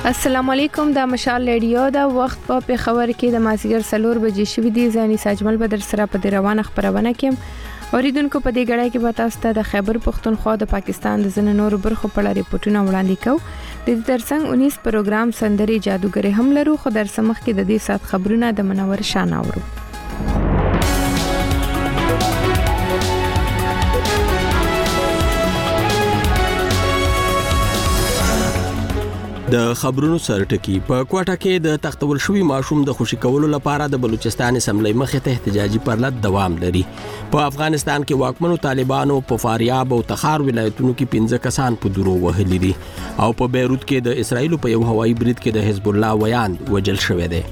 السلام علیکم د مشال رادیو د وخت په پیښور کې د مازیګر 4 بجې شوې دي ځاني ساجمل بدر سره په روانه خبرونه کې اوریدونکو په دې غړای کې به تاسو ته د خیبر پختونخوا د پاکستان د ځینو نورو برخو په اړه ریپورتونه وړاندې کوو د دې ترڅنګ 19 پروګرام سندري جادوګری هم لرو خو در سمخ کې د دې سات خبرونه د منور شان اورو د خبرونو سرټکی په کوټه کې د تختول شوی ماشوم د خوشی کولو لپاره د بلوچستان اسمبلی مخې ته احتجاجي پرلط دوام لري په افغانستان کې واکمنو طالبانو په فاریاب او تخار ولایتونو کې 15 کسان په درو وهلي دي او په بیروت کې د اسرایل په یو هوایي برید کې د حزب الله ویان وجل شوی دی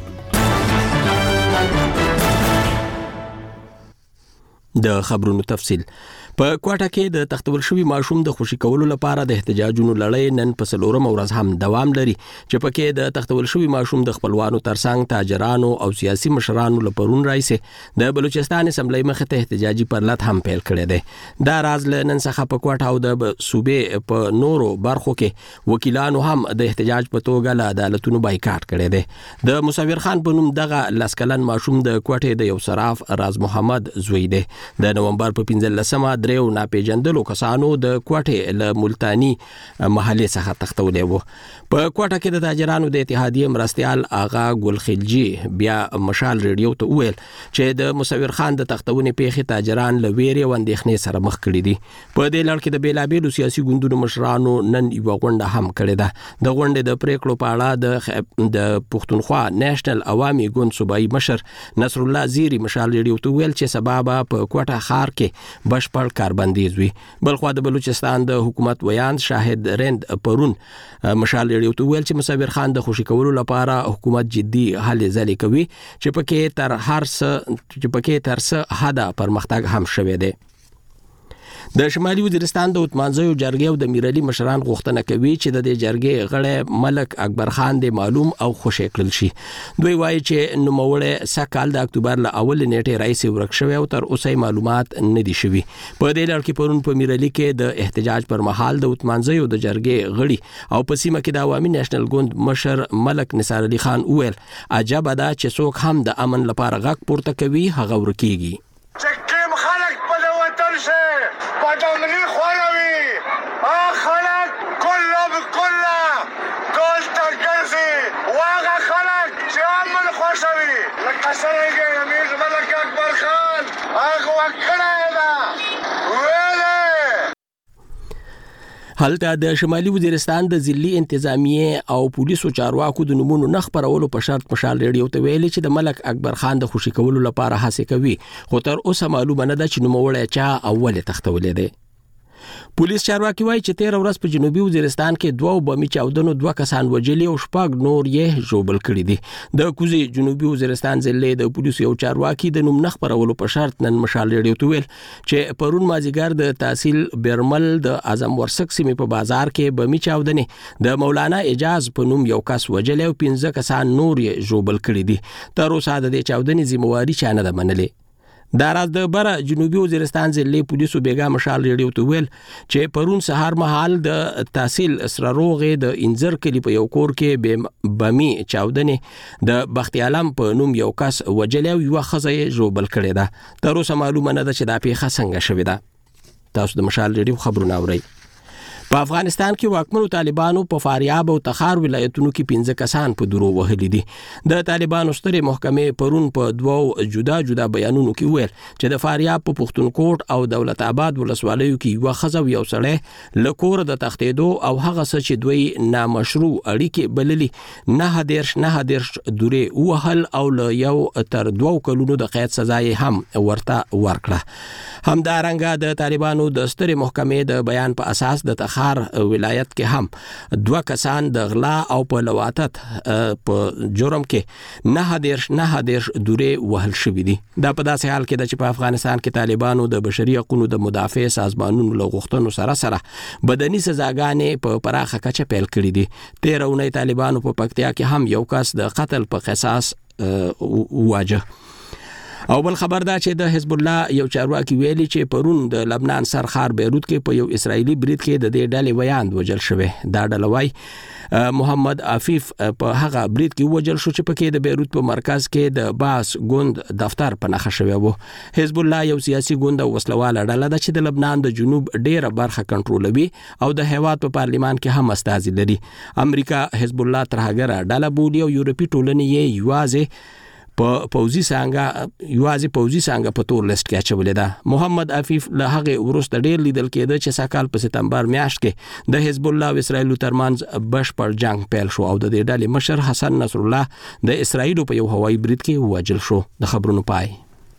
د خبرونو تفصیل په کوټه کې د تختول شوی ماشوم د خوشی کولو لپاره د احتجاجونو لړۍ نن په 4 ورځ هم دوام لري چې پکې د تختول شوی ماشوم د خپلوانو ترڅنګ تاجرانو او سیاسي مشرانو لپاره راځي د بلوچستان اسمبلی مخې ته احتجاجي پرلط هم پیل کړی دی دا راز نن څخه په کوټه او د صوبې په نورو برخو کې وکیلانو هم د احتجاج په توګه له عدالتونو بایکاټ کړی دی د مصور خان په نوم دغه لسکلن ماشوم د کوټې د یو صراف راز محمد زوی دی د نومبر په 15 دریو ناپېژندلو کسانو د کوټې له ملتانی محلې څخه تختولې وو په کوټه کې د تاجرانو د اتحادیه مرستيال آغا ګلخلجی بیا مشال رادیو ته ویل چې د مصور خان د تختونې پیښې تاجران له ویرې او اندېښنې سره مخ کړي دي په دې لړ کې د بیلابېلو سیاسي ګوندونو مشرانو نن یو غونډه هم کړې ده د غونډې د پریکړو په اړه د پښتونخوا نېشنل عوامي ګوند صوبایي مشر نصر الله زیری مشال رادیو ته ویل چې سبب په کوټه خار کې بشپړ کاربندیز وي بلخو د بلوچستان د حکومت ویان شاهد رند پرون مشال رادیو ته ویل چې مصور خان د خوشی کولو لپاره حکومت جدي هلې ځلې کوي چې پکې تر څه حدا پرمختګ هم شوه دی د شمالي وزیرستان د اتمانځیو جرګې او د میرالي مشران غوښتنه کوي چې د دې جرګې غړی ملک اکبر خان د معلوم او خوشی کړل شي دوی وایي چې نوموړی سکهال د اکتوبر له اول نیټې رئیس ورک شوی او تر اوسه معلومات نه دي شوي په دې لړ کې پرون په میرالي کې د احتجاج پر مهال د اتمانځیو د جرګې غړي او په سیمه کې د عوامي نېشنل ګوند مشر ملک نثار علي خان وویل عجب ده چې څوک هم د امن لپاره غږ پورته کوي هغه ورکیږي پدامنی خوروی خلق کلا بکلا دوست ترگرزی واقع خلق چه امن خوشوی لکسرگی امیر ملک اکبر خان وکڑای دا ویلی هلته د شمالي وزیرستان د ضلعي انتظامیه او پولیسو چارواکو د نمونو نخ پرولو په شرط مشال رادیو ته ویلي چې د ملک اکبر خان د خوشی کولو لپاره هڅه کوي خو تر اوسه معلومه نه ده چې نوموړی چا اول تختولې دی پولیس چارواکي وایي چې 13 ورځ په جنوبي وزیرستان کې 2 بمي چاودنو 2 کسان وجلي او شپږ نور یې جوړبل کړي دي د کوزي جنوبي وزیرستان ضلع د پولیس یو چارواکي د نوم نخ پرولو په شرط نن مشال رادیو ته ویل چې پرون مازیګر د تحصیل برمل د اعظم ورسک سیمې په بازار کې بمي چاودنې د مولانا اجاز په نوم یو کس وجلي او 15 کسان نور یې جوړبل کړي دي تر اوسه د دې چاودنې ذمہواری چا نه ده منلې دا راز د بره جنوبي وزیرستان ضلع پولیسو بیګا مشال رادیو ته ویل چې پرون سهار مهال د تحصیل اسراروغې د انځر کلی په یو کور کې بمي چاودنې د بختی عالم په نوم یو کس وجلې او یو خزې جوړبل کړي ده تر اوسه معلومه نه ده چې دا پیښه څنګه شوې ده تاسو د مشال رادیو خبرونه اورئ په افغانستان کې واکمنو طالبانو په فاریاب او تخار ولایتونو کې 15 کسان په درو وهلي دي د طالبانو سترې محکمې پرون په 2 جدا بیانونو کې ویل چې د فاریاب په پښتونکوټ او دولت آباد ولسوالیو کې یو خزو یو سړی لکور د تختیدو او هغه څه چې دوی نامشروع اړیکې بللي نه هدرش دوره وهل او له یو تر 2 کلونو د قید سزا هم ورته ورکړه همدارنګه د طالبانو د سترې محکمې د بیان په اساس د تخار ولایت کې هم 2 کسان د غلا او په لواتت په جرم کې نه هدرش دوره وهل شوی دي دا په داسې حال کې چې په افغانستان کې طالبانو د بشري حقوقو د مدافع سازمانونو له غوښتنو سره بدني سزاګانې په پراخه کچه پیل کړې دي 13 اونۍ طالبانو په پکتیا کې هم یو کس د قتل په قصاص واجه او بل خبر دا چې د حزب الله یو چارواکي ویلي چې پرون د لبنان سرخار بیروت کې په یو اسرایلی برید کې د دې ډلې ویاند وجل شوی. دا ډله وای محمد عفیف په هغه برید کې وجل شو چې پکې د بیروت په مرکز کې د باس ګوند دفتر په نخښه شوی وو. حزب الله یو سیاسي ګوند او وسلواله ډله ده چې د لبنان د جنوب ډیره برخه کنټرولوي او د هیواد په پارلیمان کې هم استازي لري. امریکا حزب الله ترهګره ډله بولي او یورپی ټولنې یې یوازې پوزي څنګه په تور لیست کې اچولې ده. محمد عفیف له هغه وروسته ډیر لیدل کېده چې سکهال په سپتمبر میاشت کې د حزب الله او اسرائیل ترمنځ بشپړ جنگ پیل شو او د دې ډلې مشر حسن نصر الله د اسرائیل په یو هوایي برید کې وژل شو. د خبرونو پای.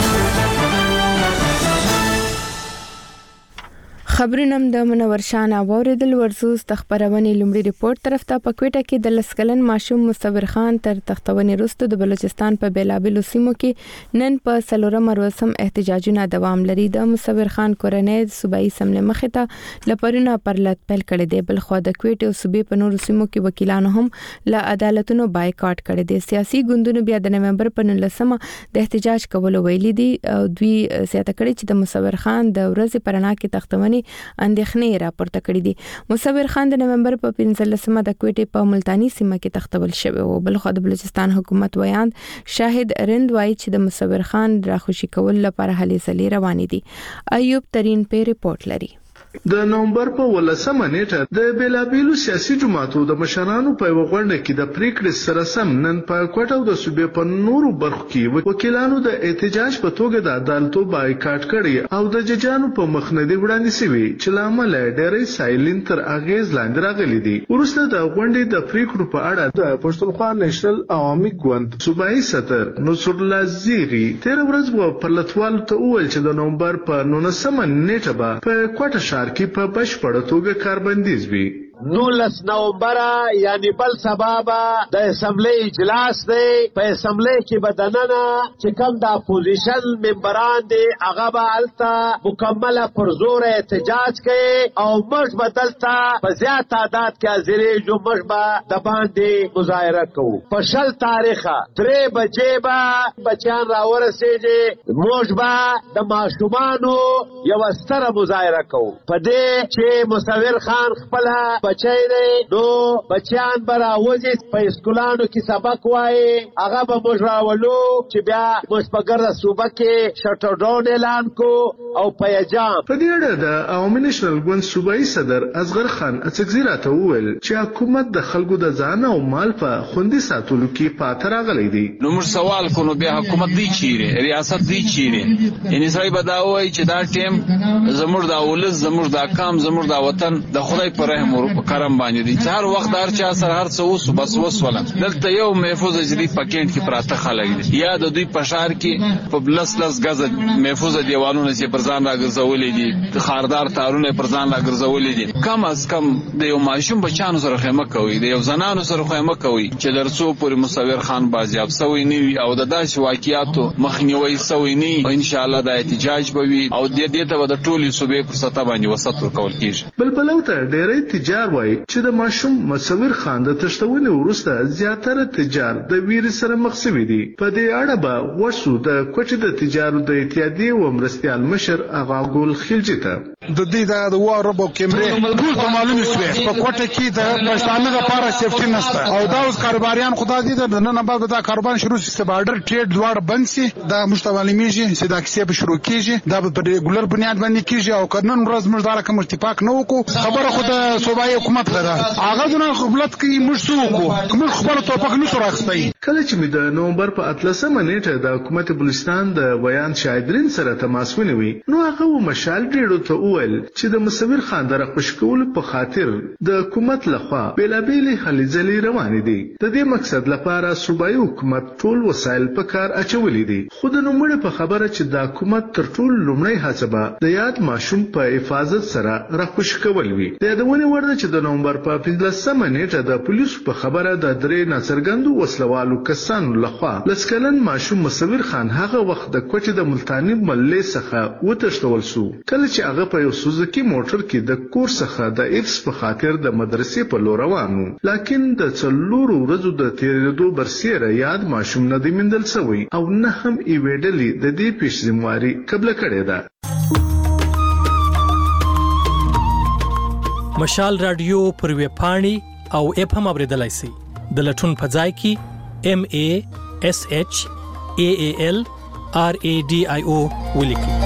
خبرونم د منور شان اوریدل ورزوز د خبرونې لومړي ریپورت طرف ته په کوټه کې د لسکلن ماشوم مصور خان تر تختونې وروسته د بلوچستان په بیلابلو سیمو کې نن په سلورم ورځم احتجاجونه دوام لري. د مصور خان کورنۍ صوبایي سملې مخې ته لپرونه پرلط پیل کړي دي. بل خو د کوټې او صوبې په نورو سیمو کې وکیلانو هم له عدالتونو بایکاټ کړي دي. سیاسي ګوندونو بیا د نومبر په 19مه د احتجاج کولو ویلي دي او دوی زیاته کړي چې د مصور خان د ورځې پرنا کې تختونې اندېښنې راپورته کړې دي. مصور خان د نومبر په 15مه د کوټې په ملتانی سیمه کې تختول شوی او بل خو د بلوچستان حکومت ویاند شاهد رند وایي چې د مصور خان راخوشي کول لپاره هلې ځلې روانې دي. ایوب ترين په ریپورت لري. د نومبر په 18مه نیټه د بیلابیلو سیاسي جماعتو د مشرانو په غونډه کې د پریکړې سره سم نن په کوټه او د صوبې په نورو برخو کې وکیلانو د احتجاج په توګه د عدالتو بایکاټ کړي او د ججانو په مخنیوي وړاندې شوی چې لامل ډېرې سایلین تر اغیز لاندې راغلي دي. ورسته د غونډې د پریکړو په اړه د پښتونخوا نېشنل عوامي ګوند صوبایي صدر نصر الله زیغي تیر ورځ په لټوال ته وویل چې د نومبر په 19مه نیټه به په کوټه کې په بشپړه توګه کاربندیز وي. 19 نومبر یعنی بل سبب د اسمبلی اجلاس دی. په اسمبلی کې بدننه چې کوم د اپوزیشن ممبران دي هغه به الته مکمله پر زور احتجاج کوي او موږ بدلته په زیات تعداد کې حاضرې جو موږ به د باندې مظاهره کوو. په 20 تاریخه 3 بجې به بچیان راورسېږي. موږ به د ماشومانو یو ستره مظاهره کوو په دې چې مصور خان خپل بچی دی نو بچیان به راوځي په اسکولانو کې سبق وایي هغه به موږ راولو چې بیا موږ په ګرده صوبه کې شټر ډاون اعلان کو او پیجام. په دې اړه د عوامي نېشنل ګوند صوبایي صدر اصغر خان اڅکزي راته وویل چې حکومت د خلکو د ځان او مال په خوندي ساتلو کې پاتې راغلی دی. نو موږ سوال کوو بیا حکومت دی چیرې ریاست دی چیرې یعنی سړی به دا وایي چې دا ټیم زموږ د اولس زموږ د کام زموږ د وطن د خدای پر رحم او کرم باندې دي. هر وخت هر چا سره هر څه وس بس وسوله دلته یو محفوظ اجری پکېټ کې پراته خلک دي یا د دوی پشار کې په بلس غز محفوظ دیوالونه چې پر ځان راګرځولې دي خاردار تارونه پر ځان راګرځولې دي. کم از کم د یو ماشوم بچانو سره خیمه کوي د یو زنانو سره خیمه کوي چې درڅو پورې مصور خان بازیاب سوی نیوي او د داسې واقعیاتو مخنیوي سوی نی او ان شاء الله د احتجاج بوي او د دې ته د ټولي صوبې په سطح باندې وسط ورکول کیږي. بلبلو ته ډېرې تجار وایي چې د ماشوم مصور خان د تشتونې وروسته زیاتره تجار د ویري سره مخ شوي دي. په دې اړه به ورسو د کوټې د تجارو د اتحادیې و مرستیال مشر اغا ګل خلجي ته د دې د واربو کیمرې په معلومه شوه په کوټه کې د پښتانه لپاره سیفټي نشته او دا اوس کاروباریان خدای دې د نن بعد دا کاروبار شروع شي بارډر ټریډ دواړه بند شي دا مشتمل میږي چې دا کیسه به شروع کیږي دا په ریګولر بنیاد باندې کیږي او کنن ورځ موږ دا کوم اتفاق نه وکړو خبره خو د صوبایي حکومت لره هغه د خپلت کې موږ سوکو موږ خپل توپک نه سورخستای. کله چې د نومبر په 18مه نیټه د حکومت بلوچستان د ویان شاهدرین سره تماس ونیوي نو هغه مشال ډیرو ته وویل چې د مصور خان د خوشکول په خاطر د حکومت لخوا بیلابېلې هلې ځلې روانې دي. د دې مقصد لپاره صوبایي حکومت ټول وسایل په کار اچولې دي. خو د نومړ په خبره چې د حکومت تر ټولو لومړی هڅه به د یاد ماشوم په حفاظت سره راخوشکول وي. د یادونې وړ ده چې د نومبر په 15مه نیټه د پولیسو په خبره د درې ناڅرګندو وسلوالو کسانو لخوا لسکلن ماشوم مصور خان هغه وخت د کوټې د ملتانی محلې څخه وتښتول شو. کله چې هغه په په یو سوزوکی موټر کې د کور څخه د ایفس په خاطر د مدرسې په لور روان وو، لکن د 4 ورځو د تیرېدو برسیره یاد ماشوم نه دی موندل شوی او نه هم یوې ډلې د دې پیشذمواري قبل کړې ده. مشال رادیو پر ویب پاڼې او اپ هم اوریدلای شئ. د لټون په ځای کې MASHAALRADIO ولیکئ.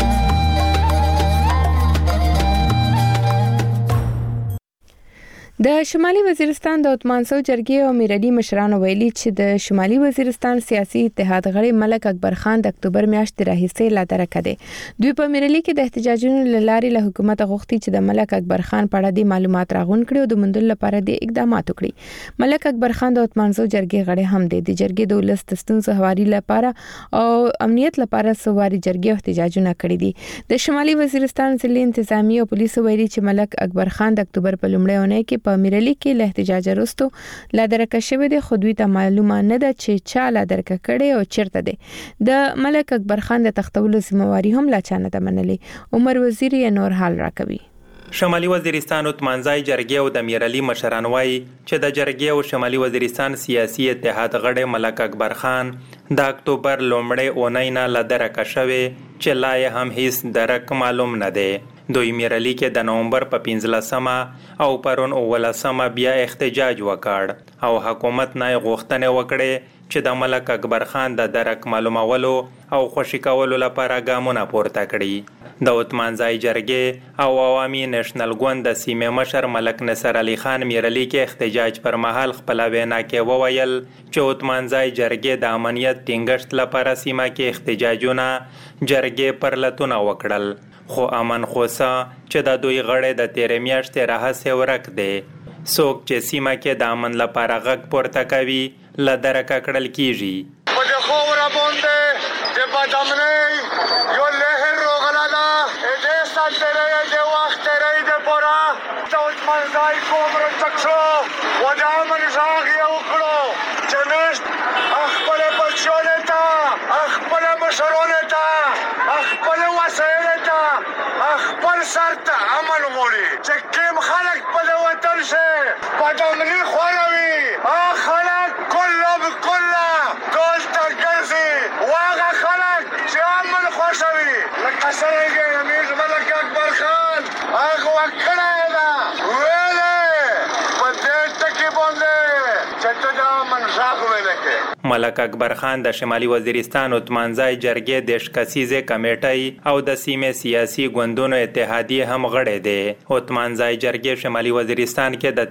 د شمالي وزیرستان د عثمانسو جرګې او میرالي مشرانو ویلي چې د شمالي وزیرستان سیاسي اتحاد غړي ملک اکبر خان د اکتوبر میاشتې راهیسې لا درکه دي. دوی په میرالي کې د احتجاجونو لارې له حکومت غوښتي چې د ملک اکبر خان په اړه د معلومات راغون کړي او د موندلو لپاره د اقدامات وکړي. ملک اکبر خان د عثمانسو جرګې غړي هم دي. د جرګې د ولس د ستونزو هواري لپاره او امنیت لپاره سواري جرګې احتجاجونه کړي دي. د شمالي وزیرستان ضلع انتظامی او پولیسو ویلي چې ملک اکبر خان د اکتوبر په لومړۍ اونۍ کې په میرالي کې له احتجاج وروسته لا درکه شوی دی، خو دوی ته معلومه نه ده چې چا لا درکه کړي او چیرته دی. د ملک اکبر خان د تختولو ذمہواری هم لا چانه ده منلي. عمر وزیر یې نور حال راکوي. شمالي وزیرستان عثمانزای جرګې او د میرالي مشران وایي چې د جرګې او شمالي وزیرستان سیاسي اتحاد غړي ملک اکبر خان د اکتوبر لومړۍ اونۍ نه لا درکه شوی چې لا یې هم هیڅ درک معلوم نه دی. دوی میرالي کې د نومبر په 15 او پرون 19 بیا احتجاج وکړ او حکومت نه غوښتنه وکړه چې د ملک اکبر خان د درک معلومولو او خوشی کولو لپاره ګامونه پورته کړي. د عثمانزای جرګې او عوامي نېشنل ګوند د سیمې مشر ملک نصر علي خان میرالي کې احتجاج پر مهال خپل وینا کې وویل چې عثمانزای جرګې د امنیت ټینګښت لپاره سیمه کې احتجاجونه جرګې پر لتونه وکړل، خو امن خوسا چې د دوی غړي د تیرې میاشتې راهسې ورک دی. څوک چې سیمه کې د امن لپاره غږ پورته کوي له درکه کړل کیږي. په دې خوره باندې د بدامنۍ یو لهر روغلاده دې ساتره د وخت لري د پورا د عثمانزای قوم رچکشو و د امن ځاغ یو کړو چې نشت خپل بچونه ته خپل مشرونه ته خپل وسایل ته خپل سر ته امن وړي چې کوم خلک په وطن شه بدامنۍ خوروي خلک کله بکله دلته ګرځي واغه خلک چې امن خوښوي لکه څنګه امیر ملک اکبر خان هغه وکړه دا ویلې په دې ټکی باندې چې ته د امن ځاغ ویلې. ملک اکبر خان د شمالي وزیرستان عثمانزای جرګې د شکسیزه کمیټې او د سیمې سیاسي ګوندونو اتحادیه هم غړی دی. عثمانزای جرګې شمالي وزیرستان کې د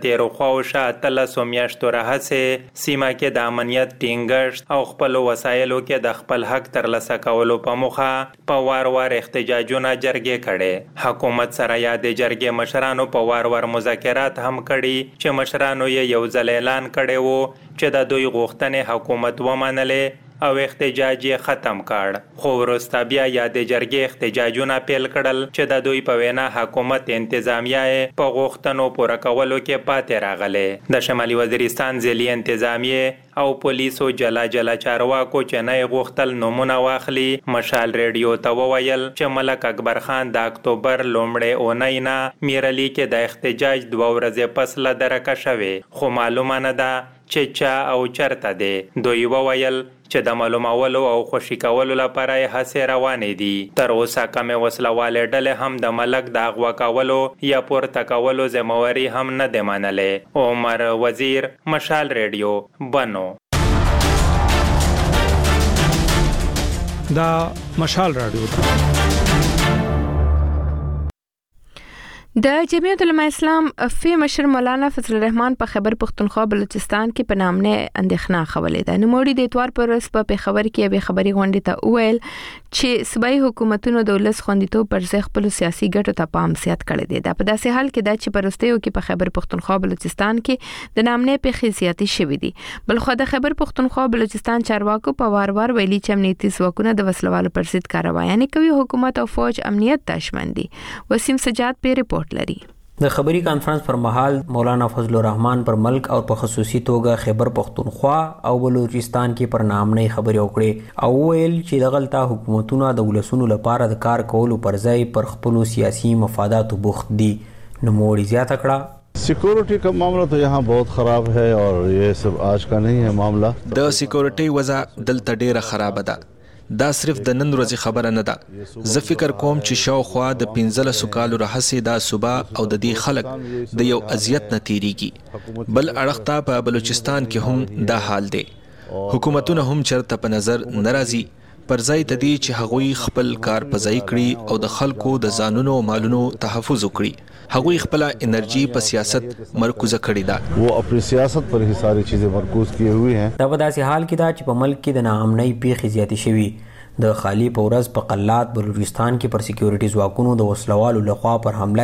13 میاشتو راهسې سیمه کې د امنیت ټینګښت او خپل وسایلو کې د خپل حق ترلاسه کولو په موخه په وار احتجاجونه جرګې کړي. حکومت سره یاد جرګې مشرانو په وار مذاکرات هم کړي چې مشرانو یې یو ځل اعلان کړي وو چې د دوی غوښتنې حکومت ومنلې او احتجاج یې ختم کړ، خو وروسته بیا یاد جرګې احتجاجونه پیل کړل چې د دوی په وینا حکومت انتظامیه په غوښتنو پوره کولو کې پاتې راغله. د شمالي وزیرستان ضلع انتظامیه او پولیسو جلا چارواکو چې نه غوښتل نومونه واخلي مشال ریډیو ته وویل چې ملک اکبر خان د اکتوبر لومړۍ اونۍ نه میرالي کې د احتجاج 2 ورځې پس له درکه شوی، خو معلومه نه ده چې چا او چرته دی. دوی وویل چې د معلومولو او خوشی کولو لپاره هڅې روانې دي. تر اوسه کومې وسلوالې ډلې هم د ملک د اغوا کولو یا پورته کولو ذمہواری هم نه دی منلې. عمر وزیر، مشال ریډیو، بنو. دا مشال رادیو د جمعیت العلماء اسلام فی مشر مولانا فضل الرحمن په خیبر پختونخوا بلوچستان کې په نامنه اندېښنه خولې ده. نوموړي د اتوار پر ورځ په خبر کې به خبري غونډې ته وویل چې صوبایي حکومتونو د ولس خوندیتوب پر ځای خپل سیاسي ګټو ته پام زیات کړی دی. دا په داسې حال کې ده چې پرستیو کې په خیبر پختونخوا بلوچستان کې د نامنه په خصياتي شوې دي. بلخو د خیبر پختونخوا بلوچستان چارواکو په وار ویلي چې امنیتي ځواکونه د وسلوالو پر ضد کاروایي کوي. حکومت او فوج امنیت ته شمن دي. وسیم سجاد په ریپورت لري. د خبري کانفرنس پر مهال مولانا فضل الرحمن پر ملک او په خصوصي توګه خیبر پختونخوا او بلوچستان کې پر نامنۍ خبرې وکړې او ویل چې د غلطه حکومتونو د ولسونو لپاره د کار کولو پر ځای پر خپل سیاسي مفاداتو بوخت دي. نوموړي زیاته کړه सिक्योरिटी का मामला तो यहाँ बहुत ख़राब है और ये सब आज का नहीं है मामला. د سکیورټي وضع دلته ډیره خراب ده. دا صرف د نن ورځې خبره نه ده. زه فکر کوم چې شاوخوا د 15 کالو راهیسې دا صوبه او د دې خلک د یو اذیت نه تیریږي. بل اړخ ته په بلوچستان کې هم دا حال دی. حکومتونه هم چرته په نظر ناراضي پر ځای د دې چې هغوی خپل کار په ځای کړي او د خلکو د ځانونو او مالونو تحفظ وکړي. هغوی خپل انرژي په سیاست مرکوزه کړې ده. वो अपनी सियासत पर ही सारी चीजें मरकूज किए हुए हैं. دا په داسې حال کې دا چې په ملک کې د ناامنۍ پیښې زیاتې شوي. د خالی په ورځ په قلات بلوچستان کې پر سکیورټي ځواکونو د وسلوالو لخوا پر حمله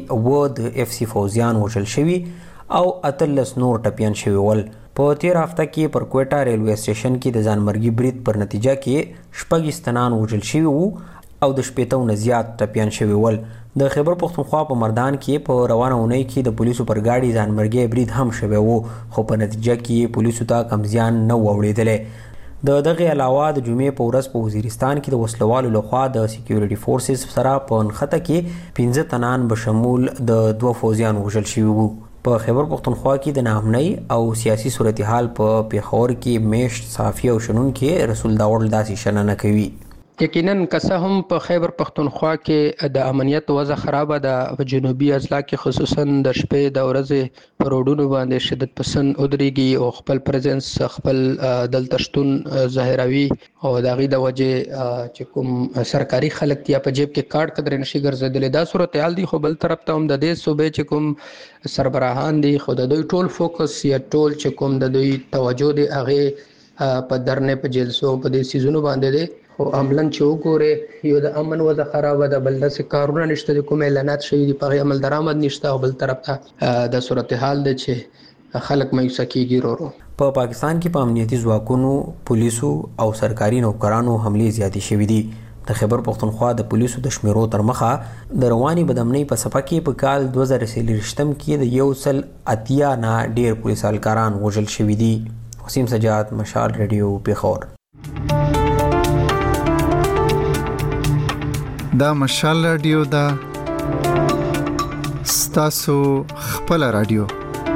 کې د اف سی فوزیان وژل شوي او 13 نور ټپیان شوي ول. په تیر هفته کې پر کوټا ریلوے سټیشن کې د ځانمرګي برید پر نتیجه کې 6 استنان وژل شوي وو او د 80 نه زیات ټپیان شوي ول. د خیبر پختونخوا په مردان کې په روانه اونۍ کې د پولیسو پر گاډي ځانمرګي برید هم شوی وو خو په نتیجه کې پولیسو ته کم زیان نه ووړېدلی. د دغه علاوه د جمعې په ورځ په وزیرستان کې د وسلوالو لخوا د سکیورټي فورسز سره په نښته کې 15 تنان بشمول د 2 فوجیان وژل شوي وو. په خیبر پختونخوا کې د ناامنۍ او سیاسي صورتحال په پیښور کې میشت صحافي او شنونکي رسول داوړ داسې شننه کوي. یقینا که هم په خیبر پختونخوا کې د امنیت وضع خرابه ده. په جنوبي اضلاع کې خصوصا د شپې د ورځې په روډونو باندې شدت پسند ودرېږي او خپل پریزنس خپل دلته شتون ظاهروي او د هغې د وجې چې کوم سرکاري خلک یا په جیب کې کارډ قدر نشي ګرځېدلی. دا صورتحال دی. خو بل طرف ته هم د دې صوبې چې کوم سربراهان دي خو د دوی ټول فوکس یا ټول چې کوم د دوی توجه دی هغې په درنې په جلسو په دې سیزونو باندې دی. خو عملاً چې وګورې یو د امن وضع خرابه ده. بل داسې کارونه نشته د کوم اعلانات شوي دي په هغې عمل درآمد نشته او بل طرف ته د صورتحال دی چې خلک مایوسه کېږي ورو. په پاکستان کې په امنیتي ځواکونو پولیسو او سرکاري نوکرانو حملې زیاتې شوي دي. د خیبر پختونخوا د پولیسو د شمیرو تر مخه د رواني بدامنۍ په څپه کې په کال 2023 کې د 180 نه ډیر پولیس اهلکاران وژل شوي دي. وسیم سجاد، مشال ریډیو، پیښور. دا مشال رادیو دا ستاسو خپل رادیو.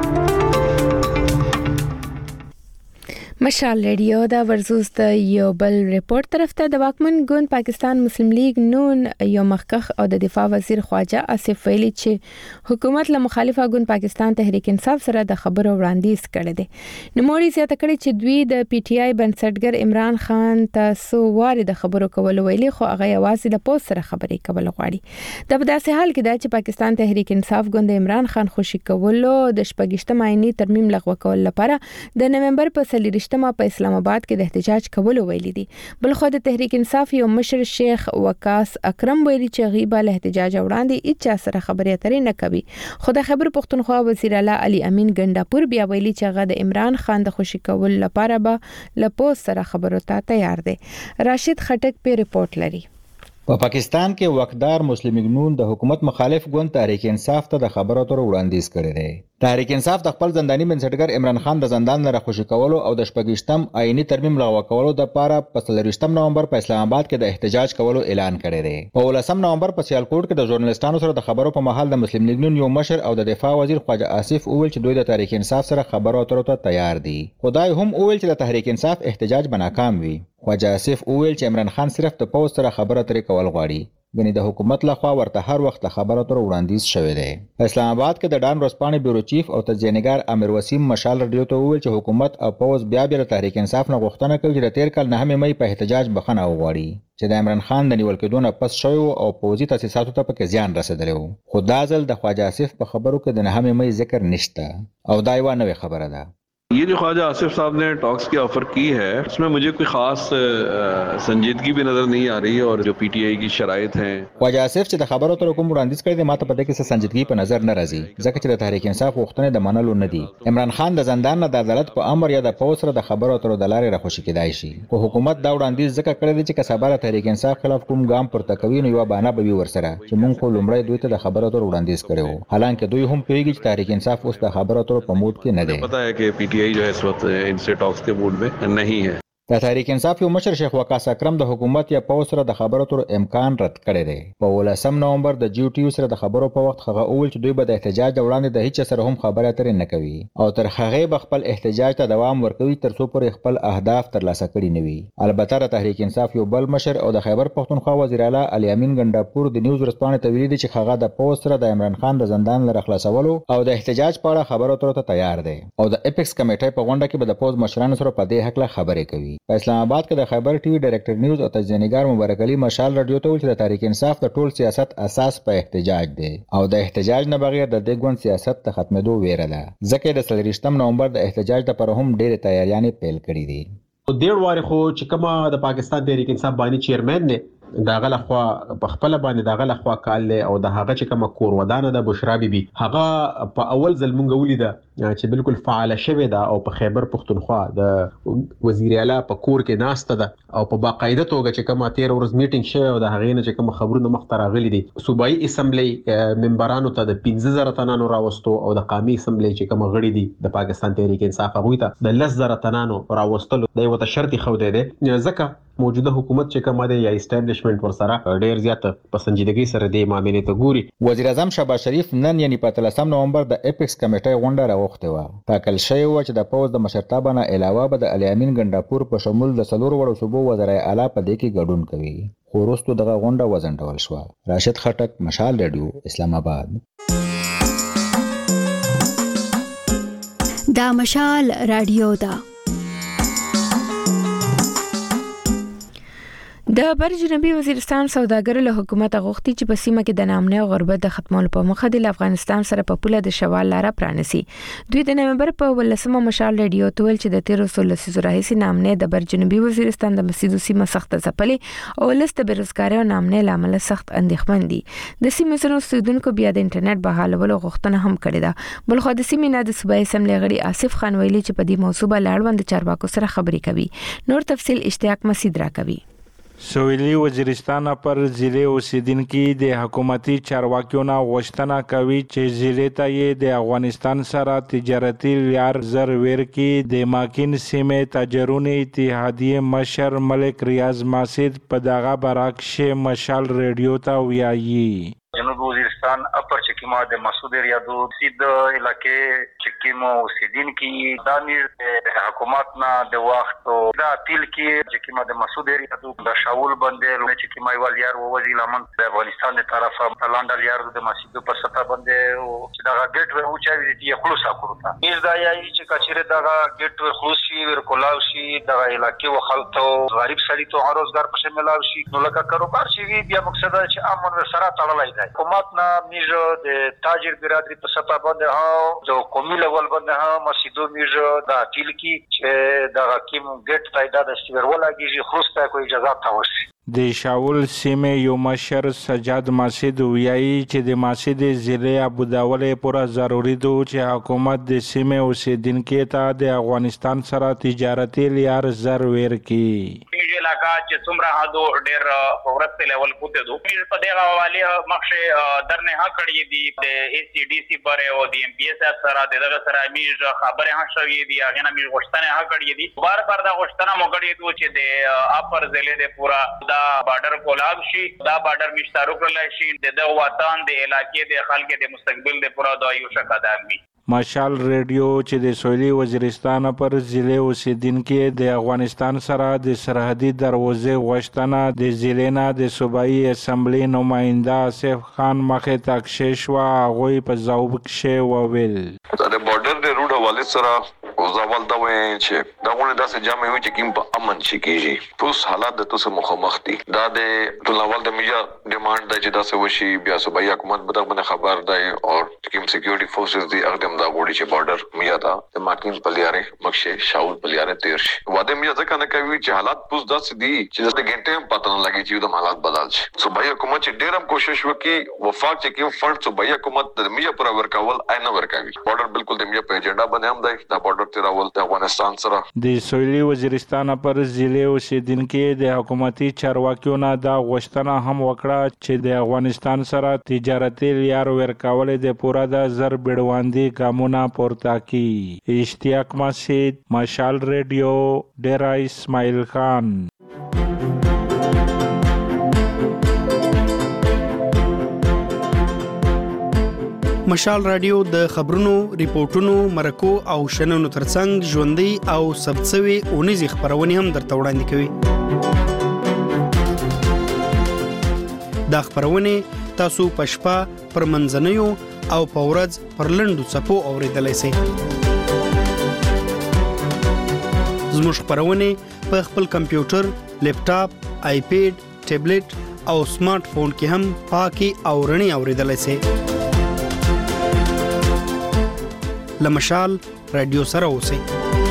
مشال ریډیو دا ورزوز د یو بل ریپورت طرف ته د واکمن ګوند پاکستان مسلم لیگ نون یو مخکخ او د دفاع وزیر خواجه آصف ویلي چې حکومت له مخالفه ګوند پاکستان تحریک انصاف سره د خبرو وړاندیز کړی دی. نوموړي زیاته کړی چې دوی د پی ټی آی بنسټګر عمران خان ته سو واره د خبرو کول ویلي خو هغه یوازې د پوسټ سره خبرې کول غواړي. دا په داسې حال کې دا چې پاکستان تحریک انصاف ګوند عمران خان خوشي کولو د 28 آئینی ترمیم لغوه کول لپاره د نومبر په 23 په اسلام آباد کې د احتجاج کولو ویلي دي. بل خو د تحریک انصاف یو مشر شیخ وقاص اکرم ویلي چې غیبه له احتجاج وړاندې هیڅ سره خبرې اترې نه کوي. خو د خیبر پختونخوا وزیر اعلی علي امین ګنداپور بیا ویلي چې هغه د عمران خان د خوشي کولو لپاره به له پوسټ سره خبرو ته تیار دی. راشد خټک په ریپورت لري. په پاکستان کې وقدار مسلم لیگ نون د حکومت مخالف ګوند تحریک انصاف ته د خبرو اترو وړاندیز کړی دی. تحریک انصاف د خپل زنداني بنسټګر عمران خان د زندان نه راخوشي کولو او د 28م آئینی ترمیم لغوه کولو لپاره په 23 نومبر په اسلام آباد کې د احتجاج کولو اعلان کړی دی. په 19 نومبر په سیالکوټ کې د ژورنالیستانو سره د خبرو په مهال د مسلم لیگ نون یو مشر او د دفاع وزیر خواجه آصف وویل چې دوی د تحریک انصاف سره خبرو اترو ته تیار دي. خدای هم وویل چې د تحریک انصاف احتجاج به ناکام وي. خواجه آصف وویل چې عمران خان صرف د پوسټ سره خبرو اترې کول غواړي. غني د حکومت لخوا ورته هر وخت خبرو تر وړاندیز شوی دی. اسلام آباد کې د ډان ورځپاڼې بیورو چیف او تجزیه‌نګار امیر وسیم مشال رادیو ته وویل چې حکومت او پوز بیا تحریک انصاف نه غوښتنه کوي چې د تیر کال 9 مې په احتجاج بخښنه وغواړي چې د عمران خان د نیول کېدو نه پس شوی او پوزي تاسیساتو ته پکې زیان رسېدلی و. خو دا ځل د خواجه آصف په خبرو کې د 9 مې ذکر نشته او دا یوه نوې خبره ده. ये जो ख्वाजा आसिफ साहब ने टॉक्स की ऑफर की है उसमें मुझे कोई खास संजीदगी भी नजर नहीं आ रही और जो पीटीआई की शराइत हैं। ख्वाजा आसिफ چې د خبرو تر کوم وړاندیز کړی دی ماته په دې کې څه سنجیدګي په نظر نه راځي ځکه چې د تحریک انصاف غوښتنې د منلو نه دي. عمران خان د زندان نه د عدالت په امر یا د پولیس سره د خبرو اترو د لارې راخوشي کېدای شي خو حکومت دا وړاندیز ځکه کړی دی چې که سبا د تحریک انصاف خلاف کوم ګام پورته کوي نو یوه بهانه به وي ورسره چې موږ خو لومړی دوی ته د خبرو اترو وړاندیز کړی و حالانکه دوی هم پوهیږي چې تحریک انصاف اوس د خبرو اترو په موډ کې نه دی. पता है कि पीटीआई जो है इस वक्त इनसे टॉक्स के मूड में नहीं है. د تحریک انصاف یو مشر شیخ وقاص اکرم د حکومت یا پولیس سره د خبرو اترو امکان رد کړی دی. په 18 نومبر د جی ټي یو سره د خبرو په وخت هغه وویل چې دوی به د احتجاج د وړاندې د هیڅ سره هم خبرې اترې نه کوي او تر هغه به خپل احتجاج ته دوام ورکوي تر څو پورې خپل اهداف ترلاسه کړي نه وي. البته د تحریک انصاف یو بل مشر او د خیبر پښتونخوا وزیر اعلی علي امین ګنډاپور د نیوز ورځپاڼې ته ویلي دي چې هغه د پولیس سره د عمران خان د زندان له خلاصولو او د احتجاج په اړه خبرو اترو ته تیار دی او د اپیکس کمیټې په غونډه کې به د پولیس مشرانو سره په دې حق خبرې کوي. په اسلام آباد کې د خیبر ټي وي ډایرکټر نیوز او تجزیه‌نګار مبارک علي مشال رادیو ته ویل چې د تحریک انصاف د ټول سیاست اساس په احتجاج دی او د احتجاج نه بغیر د دې ګوند سیاست ته ختمېدو ویره ده ځکه د 30 نومبر د احتجاج لپاره هم ډېرې تیاریانې پیل کړې دي. ډېر واره خو چې کومه د پاکستان تحریک انصاف باندې چیرمن دی داغه لخوا په خپل باندې داغه لخوا کال له او د هغه چې کومه کور ودانه د بشرا بیبي هغه په اول ځل مونږ ولیده چې بالکل فعال شوه دا او په خیبر پښتونخوا د وزیر اعلی په کور کې ناشته ده او په باقاعده توګه چې کومه 13 ورځ میټینګ شوه او د هغې نه چې کوم خبرونه مخ ته راغلي دي صوبایي اسمبلی ممبرانو ته د 15000 تنانو راوستو او د قومي اسمبلی چې کوم غړي دي د پاکستان تحریک انصاف هغه ته د 10000 تنانو راوستلو د یو ته شرط خو دی ځکه موجوده حکومت چې کومه ده یا اسټابلیشمنت ورسره ډېر زیات په سنجیدګۍ سره د معاملې ته ګوري. وزیر اعظم شهباز شریف نن یعنی په 13 نومبر د اپیکس کمیټې غونډه راوخته و ټاکل شوی و چې د پوز د مشرتابه نه علاوه به د علي امین ګنډاپور په شمول د 4 وړو صوبو وزرای اعلی په دې کې ګډون کوي خو وروسته دغه غونډه وځنډول شوه. راشد خټک مشال رادیو اسلام آباد. دا مشال رادیو دا د بر جنوبي وزیرستان سوداګر له حکومت غوښتي چې په سیمه کې د نامنه او غربت د ختمولو په مخه د افغانستان سره په پوله د شوال لاره پرانسي. دوی د نومبر په 18 مشال رادیو ته ویل چې د 13 لسیزو راهیسې نامنه د بر جنوبي وزیرستان د مسیدو سیمه سخت ځپلې او لست بیروزګاری او نامنه لامل سخت اندېښمن دي. د سیمې سره اوسیدونکو بیا د انټرنیټ بحالولو غوښتنه هم کړې ده. بلخو د سیمې نه د صوبایي اسمبلی غړي آصف خان ویلي چې په دې موضوع باندې اړوند چارواکو سره خبرې کوي. نور تفصیل اشتیاق مسید را کوي. سویلی وزیرستان پر ضلع اوسیدونکو د حکومتي چارواکیو نه غوښتنه کوي چې ضلع ته یې د افغانستان سره تجارتي لار زر ورکړي. د ماکین سیمې تاجرونو اتحادیې مشر ملک ریاض ماسید په دغه برعکس مشال رادیو ته ویایي جنوب وزیرستان اپر چکیما د مسعود ریاضو سید علاقې چکیما اوسیدونکو د امیر حکومت نه د وخت او د اپیل کې چکیما د مسعود ریاضو د شاول باندې چکیما یوال یار وزیر لمن د افغانستان د طرفه لاندل یار د مسجد په سطح باندې او چې دا ګټ و چا وی خلوص اکروتا میر دا یی چې کچره دا ګټ و خلوصي ور کولاوشي د علاقې و خلکو غریب سړي ته روزګار په شملاوشي نو لکه کاروبار شي بیا مقصد چې امن سره تړلای حکومت نه میجو د تاجر برادری په سطح باندې ها جو قومي لیول باندې ها مسجدو میجو د اپیل کی چې د حکیم ګټ تعداد استور ولاږي خو ست کوئی اجازه تاوشي. د شاول سیمه یو مشر سجاد ماسید ویایي چې د ماسید ضلع ابوداولې پورا ضروری دی چې حکومت د سیمه اوسیدونکو ته د افغانستان سره تجارتي لار زر ورکړي. میجو علاقہ چې څومره هادو ډېر فورت لیول کوته دو په دغه حواله مخشه درنه ها کړی دی د ای سی ډی سی پر او د ام پی ایس سره دغه سره میجو خبره ها شوې دی هغه نه میجو غشتنه ها کړی دی بار بار دا غشتنه مو کړی دی چې د اپر ضلع د پورا بارډر کولاب شي دا بارډر مشترک کړل شي د وطن د علاقې د خلکو د مستقبل د پورا د یو شکدان وي. مشال رادیو چې د سویلی وزیرستان پر ضلع اوسیدونکو د افغانستان سره د سرحدي دروازې غوښتنه د ضلع نه د صوبایي اسمبلی نماینده آصف خان مخې ته کښې شوه. هغوی په ځواب کې وویل د بارډر د روډ حواله سره او ځوال دا وایي چې دا غونه داسې جامې وي چې کوم په امن شي کیږي اوس حالات د تاسو مخامخ دي دا د ټولنوال د میډیا ډیمانډ دی چې داسې وشي بیا صوبایي حکومت به دغه خبر دی او کوم سکیورټي فورسز دي هغه هم دا غوړي چې بارډر میا دا د ماکین پلیاره مخشه شاول پلیاره تیر شي واده میا ځکه نه کوي چې حالات پوس داسې دي چې د ګنټې هم پته نه لګي چې د حالات بدل شي صوبایي حکومت چې ډیر هم کوشش وکړي وفاق چې کوم فند صوبایي حکومت د میډیا پر ورکول نه ورکوي بارډر بالکل د میډیا په ایجنډا باندې هم دی دا بارډر تیراول د افغانستان سره د سویلي وزیرستان پر ضلع اوسیدونکو د حکومتي چارواکیو نه دا غوښتنه هم وکړه چې د افغانستان سره تجارتي لار ورکول د پوره د زر بډواندي ګامونه پورته کړي اشتیاق مسجد مشال ریډیو ډیرا اسماعیل خان مشال رادیو د خبرونو، ریپورتونو، مرکو او شننو ترڅنګ ژوندۍ او ثبتسوي اونیزې خبرونه هم درته وړاندې کوي. دا خبرونه تاسو په شپه پر منځنیو او په ورځ پر لنډو څپو اوریدلای شئ. زموږ خبرونه په خپل کمپیوټر، لیپټاپ، آیپیډ، ټابلیټ او سمارټ فون کې هم پاکي او رڼي اوریدلای شئ. لمشال رادیو سره اوسئ.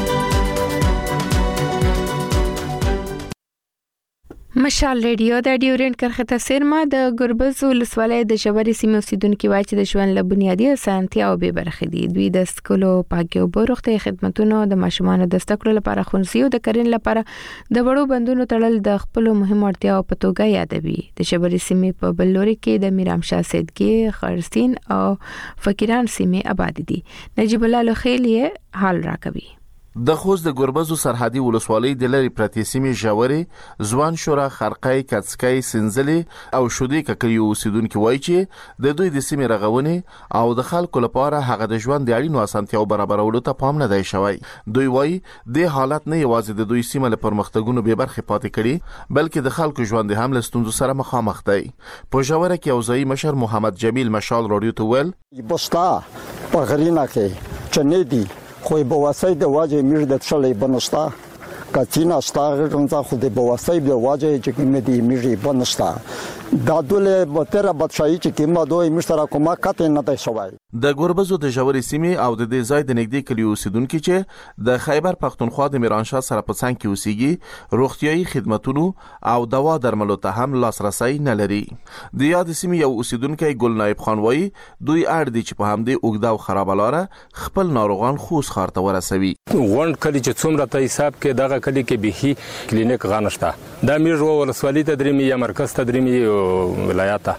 مشال ریډیو د ډیورنټ کرښې ته سرما د ګربز ولسوالۍ د ژورې سیمې اوسیدونکو وایي چې د ژوند له بنیادي اسانتیا او به برخې دي. دوی د سکولو پاکي او روغتي خدماتونو د ماشومانو د زده کړو لپاره خونسي او د کرین لپاره د وړو بندونو تړل د خپل مهم اړتیاو په توګه یادوي. د ژورې سیمې په بلوري کې د میرامشاه سیدګي، خرسین او فقیران سیمې آباد دي. نجیب الله لخیل حال راکوي. د خوست د ګربزو سرحدي ولسوالۍ د لری پرتې سیمې ژورې ځوان شورا خرقای کڅکای سنځلې او شودي ککلیو اوسیدونکو وایي چې د دوی د سیمې رغونې او د خلکو لپاره هغه د ژوند د اړینو اسانتیاو برابرولو ته پام نه دی شوی. دوی وایي د حالت نه یوازې د دوی سیمه له پرمختګونو به برخه پاتې کړي بلکې د خلکو ژوند هم له ستونزو سره مخامخ دی. په ژوره کې اوځي مشر محمد جمیل مشال رادیو ته ویل بستا په غرینا کې چنه دی خو به واسه د واجه میر د څلې بنستا کاتینا ستاره رنځه خو د بواسه د واجه چې کوم دی میری بنستا دا دوله بتره بادشاہي چې کومه دوی مشترا کومه کته نه دی شوی. د ګربزو د ژورې سیمې او د دې ځای د نږدې کلیو اوسیدونکو چې د خیبر پختونخوا د میرانشاه سره په څنګ کې اوسېږي روغتيایي خدماتونو او دوا درملو ته هم لاسرسي نه لري. د یاد سیمې یو اوسیدونکو ګل نایب خان وایي دوی اړ دي چې په همدې اوګدا او خرابلاره خپل ناروغان خوست ښار ته ورسوي. غونډ کلی چې څومره ته حساب کې دغه کلی کې به کلینیک غانشته دا میرو ولسوالۍ ته درېمي یا مرکز ته درېمي ولایت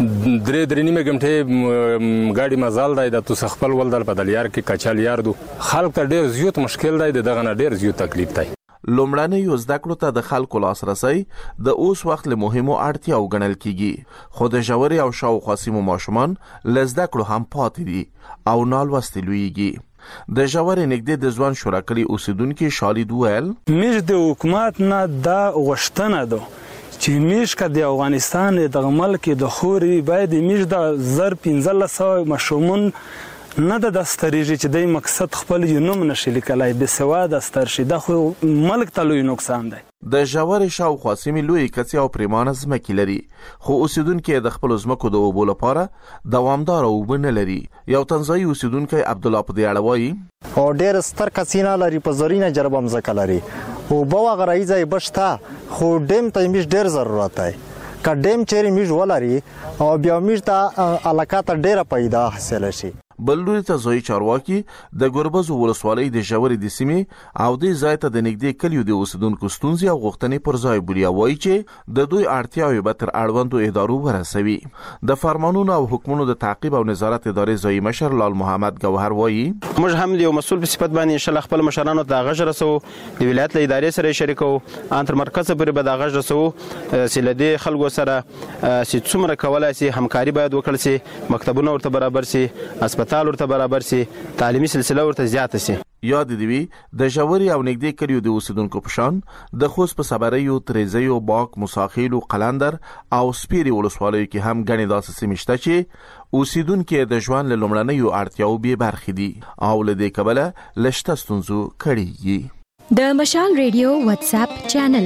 درې نیمه غمټه ګاډي مزال دی د توس خپل ولدل بدل یار کې کچال یار دو خلک ته ډیر زیات مشکل دی دغه نه ډیر زیات تکلیف دی. لومړنۍ یو زده کړو ته د خلکو لاسرسي د اوس وخت له مهمو اړتیاو ګڼل کیږي خو د ژورې او شاوخوا سیمو ماشومان له زده کړو هم پاتې دي او نالوستي لویږي. د ژورې نږدې د ځوان شورکلي اوسیدونکو شالید ویل موږ د حکومت نه دا غوښتنه ده چې میشکه د افغانستان د ملک د خوري باید میش د زر 1500 مشمون نه د دستریږي چې د مقصد خپل نوم نشي لیکلای به سواد استر شي د خو ملک ته لوی نقصان دی. د ژورې شاوخوا سیمې لوی کڅي او پریمانه ځمکې لري خو اوسیدونکو د خپل ځمکو د اوبو لپاره دوامدار اوبه نه لري. یو تنزاني اوسیدونکو عبد الله په دې اړه وایي او ډېر ستر کسینه لري په زرینه جربم ځکه لري او بوا غرایزه بشتا خو ډیم ته میش ډېر ضرورت دی که ډیم چیرې میش ولري او بیا میش ته علاقه ته ډېره پیدا حاصل شي. بلوري ته ځای چارواکي د ګربزو ولسوالۍ د ژورې د سیمې او د ځای ته د نږدې کلیو د اوسیدونکو ستونزې او غوښتنې پر ځای بولي وایي چې د دوی اړتیاوې به تر اړوندو ادارو ورسوي. د فرمانونو او حکمونو د تعقیب او نظارت ادارې ځای مشر لال محمد گوهر وایي موږ هم د یو مسؤل په صفت باندې ان شاء الله خپل مشرانو ته غږ رسو د ولایت له ادارې سره شریکو انتر مرکز پر به د غږ رسو سیلدي خلکو سره چې څومره کولای شي همکاري باید وکړي شي مکتبونه ورته برابر شي هسپتال ورته برابر شي تعلیمي سلسله ورته زیاته شي. یاد دی وی د ژوري او نږدې کلیو د اوسیدونکو په شان د خوست په صبریو، تریزیو، باک، موساخیل او قلندر او سپیری ولسوالیو کې هم غني داسې سیمې شته چې اوسیدونکو د ژوند له لومړنیو اړتیاو به برخې دي او له دې کبله لشته ستونزو کړي. د مشال ریډیو واتس اپ چینل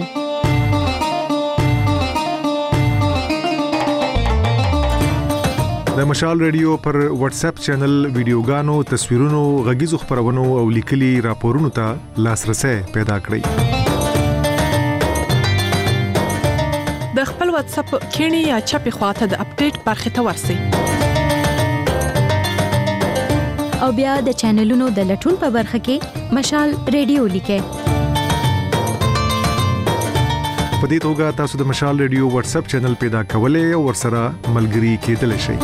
د مشال ریډیو پر واتس اپ چینل ویډیوګانو، تصویرونو، غږیزو خبرونو او لیکلي راپورونو ته لاسرسي پیدا کړئ. د خپل واتس اپ کینی یا چپی خواته د اپډیټ برخه ته ورسی او بیا د چینلونو د لټون په برخه کې مشال ریډیو لیکه. په دې توګه تاسو د مشال ریډیو واتس اپ چینل پیدا کولای او ورسره ملګري کېدلی شئ.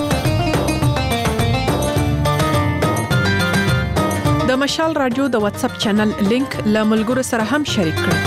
د مشال رادیو د واتس اپ چینل لینک له ملګرو سره هم شریک کړئ.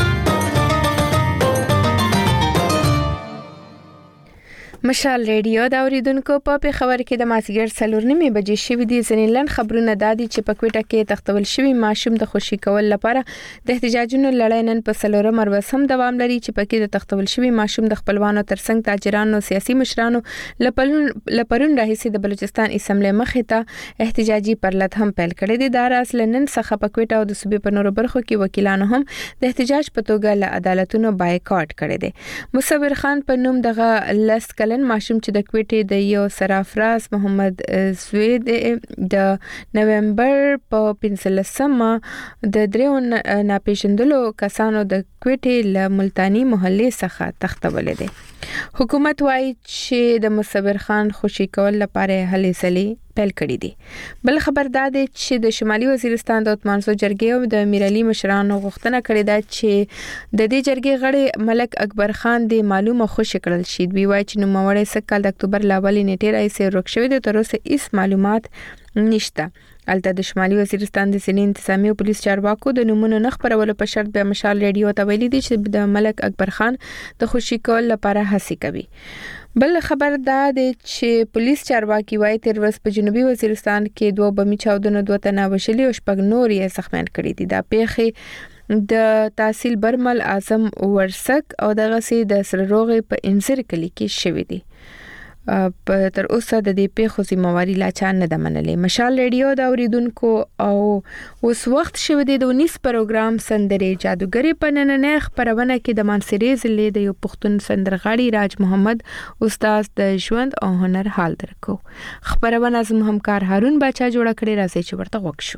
مشال ریډیو دا اوریدونکو په خبر کې د مازیګر 4:30 بجې شوې دي. ځنیلن خبرونه دادي چې په کوټه کې تختول شوی ماشوم د خوشي کول لپاره د احتجاجونو لړۍ نن په 4 مربسم دوام لري چې پکې د تختول شوی ماشوم د خپلوانو ترڅنګ تاجرانو، سیاسي مشرانو لپرون راهیسي د بلوچستان اسمبلی مخې ته احتجاجي پرلط هم پیل کړی دی. دا راس لنن څخه په کوټه او د صوبې په نورو برخو کې وکیلانو هم د احتجاج په توګه له عدالتونو بایکاټ کړی دی. مصور خان په نوم دغه لس ماشوم چې د کوټې د یو سرافراز محمد زوید د نومبر په 15مه د دریو ناپېژندلو کسانو د کوټې له ملتانی محلې څخه تختولې دي. حکومت وايي چې د مصور خان خوشي کول لپاره هلې ځلې پیل کړې دي. بل خبر دا دی چې د شمالي وزیرستان د اتمانسو جرګې او د میرعلي مشرانو غوښتنه کړې ده چې د دې جرګې غړي ملک اکبر خان د معلومه خوشي کړل شي. دوی وايي چې نوموړی سکه د اکتوبر لاولې نیټه راځي ورک شوی د تر اوسه هیڅ معلومات نشته. البته د شمالي وزیرستان د سینې انتظامی او پولیس چارواکو د نمونه نخبرولو په شرط به مشال ریډیو ته ویلي دي چې د ملک اکبر خان د خوشي کول لپاره هڅه کوي. بل خبر دا دی چې پولیس چارواکي وايي تر ورځ په جنوبي وزیرستان کې 2 بمي چاودنو 2 تنه وشلي او 6 نور یې زخمیان کړي دي. دا پیښې د تحصیل برمل اعظم ورسک او دغه سي د سرروغي په انځر کلی کې شوې دي. تر اوسه د دې پیښو ذمہواری لا چا نه ده منلې. مشال ریډیو دا اوریدونکو او اوس وخت شوه د 19 پروګرام سندري جادوګری په نننې خبرونه کې د مانسری ضلع د یو پښتون سندرغاړي راج محمد استاد د ژوند او هنر حال درکو. خبرونه زموږ همکار هارون باچا جوړ کړی راځي چې ورته وښو.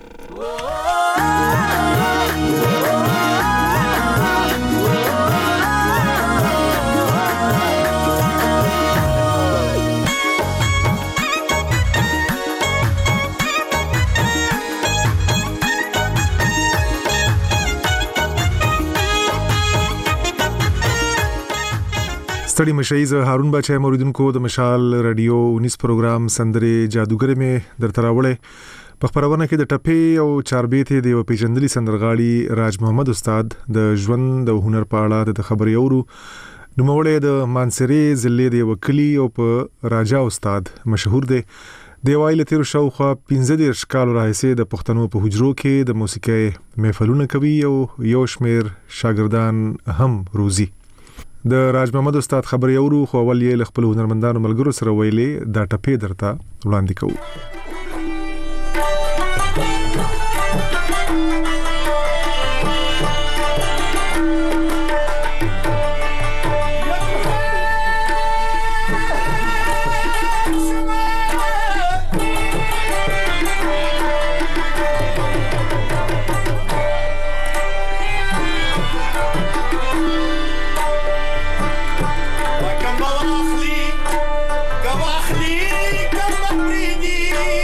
ستړي مشایز هارون باچا موریدونکو د مشال رادیو 19 پروګرام سندري جادوګر می درته راوړې. په خبرونه کې د ټپې او چاربېته د پیژندلي سندرغاړي راج محمد استاد د ژوند او هنر په اړه د خبرې اورو. نوموړی د مانسری ضلع د وکلی او په راجا استاد مشهور دی. د وایل تیر شاوخوا 15 کال راهیسې د پښتنو په حجرو کې د موسیقي محفلونه کوي او یو شمیر شاګردان هم روزي. د راج محمد استاد خبرې اورو خو اول یې خپل هنرمندانو ملګرو سره ویلې دا ټپې درته وړاندې کوو. Come on,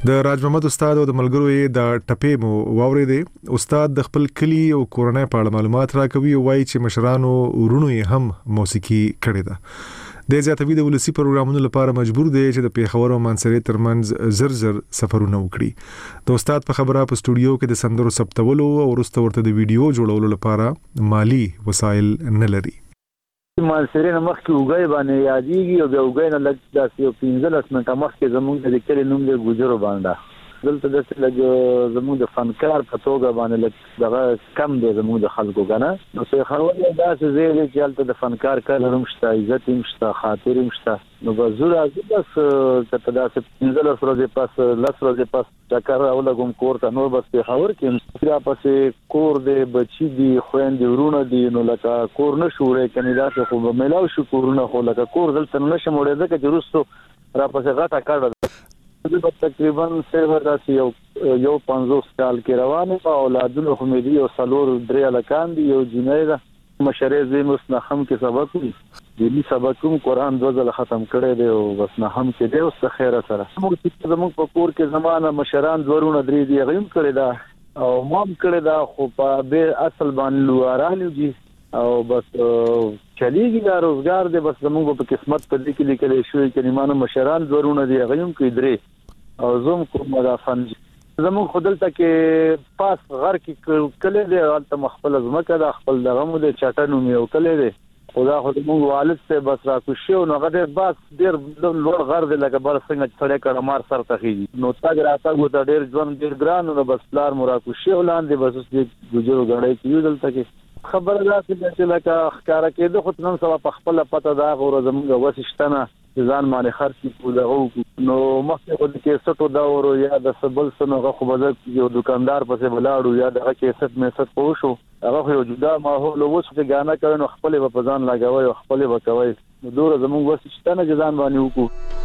د راج محمد استاد او د ملګرو یې د ټپې مو واورېدې. استاد د خپل کلی او کورنۍ په اړه معلومات راکوي او وایي چې مشرانو ورونو یې هم موسیقي کړې ده. د زیاتوي د ولسی پروګرامونو لپاره مجبور دی چې د پیښور او منصوري ترمنځ زر سفرونه وکړي. د استاد په خبره په سټوډیو کې د سندرو ثبتولو او وروسته ورته د ویډیو جوړولو لپاره مالی وسایل نه لري. منصوري نه مخکې وګای باندې یادېږي او بیا وګای نه لږ داسې یو 15 منټه مخکې زموږ د کلي نوم دی ګوجرو باندې. دلته داسې لږ زموږ د فنکار په توګه باندې لږ دغه کم دی زموږ د خلکو کنه. نو څه خبره داسې ځای دی چې هلته د فنکار کار هم شته، عزت هم شته، خاطر هم شته. نو بس زه راځم بس که داسې 15 ورځې پس 10 ورځې پس چکر راولګم کور ته. نور بس پېښور کې راپسې کور دی، بچي دي، خویندې ورونه دي. نو لکه کور نه شو وړی کنې داسې خو به میلاو شو کورونه، خو لکه کور دلته نه شم وړی ځکه چې وروستو راپسې غټه کډه ده. تقریبا سیور داسې یو 50 کال کې روان یم. اولادونه خو مې دي، یو 3 هلکان دي، یو جینۍ ده. مشرې زوی مې اوس نهم کې سبق وي، دیني سبق هم قرآن 2 ځله ختم کړی دی او بس نهم کې دی. اوس څه خیره سره زموږ په کور کې زمانه مشران 2 ورونه 3 دي، هغه هم کړی ده او ما هم کړی ده، خو په بې اصل باندې لوارالي دي او بس چلیږي دا روزګار دی. بس زموږ په قسمت په دې کې لیکلی شوی چې نیمانه مشران 2 ورونه دي، هغه هم کوي 3 او زوم کوم مدافن. زموږ خو دلته کې پاس غر کې کلی دی، هلته مخفل ځمکه ده، خپل دغه مو دی چټه نوم یو کلی دی. خو دا خو زموږ والد صاحب بس راکوز شوی نو هغه ډېر باس ډېر لوړ غر دی لکه بل څنګه چې سړی کړمار سر ته خېږي. نو تګ راتګ ورته ډېر ژوند ډېر ګران نو بس پلار مو راکوز شوی لاندې بس اوس دې ګوجرو ګړی کې یو دلته کې. خبره داسې ده چې لکه ښکاره کېده خو نن سبا په خپله پته ده هغه ورځ زموږ وس شته نه چې ځان باندې خرڅ کړو دغه وکړو. نو مخکې خو د کیسټو دور یا د څه بل څه نو هغه خو به زه یو دوکاندار پسې به لاړو یا دغه کیسټ میسټ په وشو هغه خو یو جدا ماحول اوس چې ګانا کوي نو خپلې به په ځان لګوئ او خپلې به کوئ. نو دومره زموږ وس شته نه چې ځان باندې وکړو.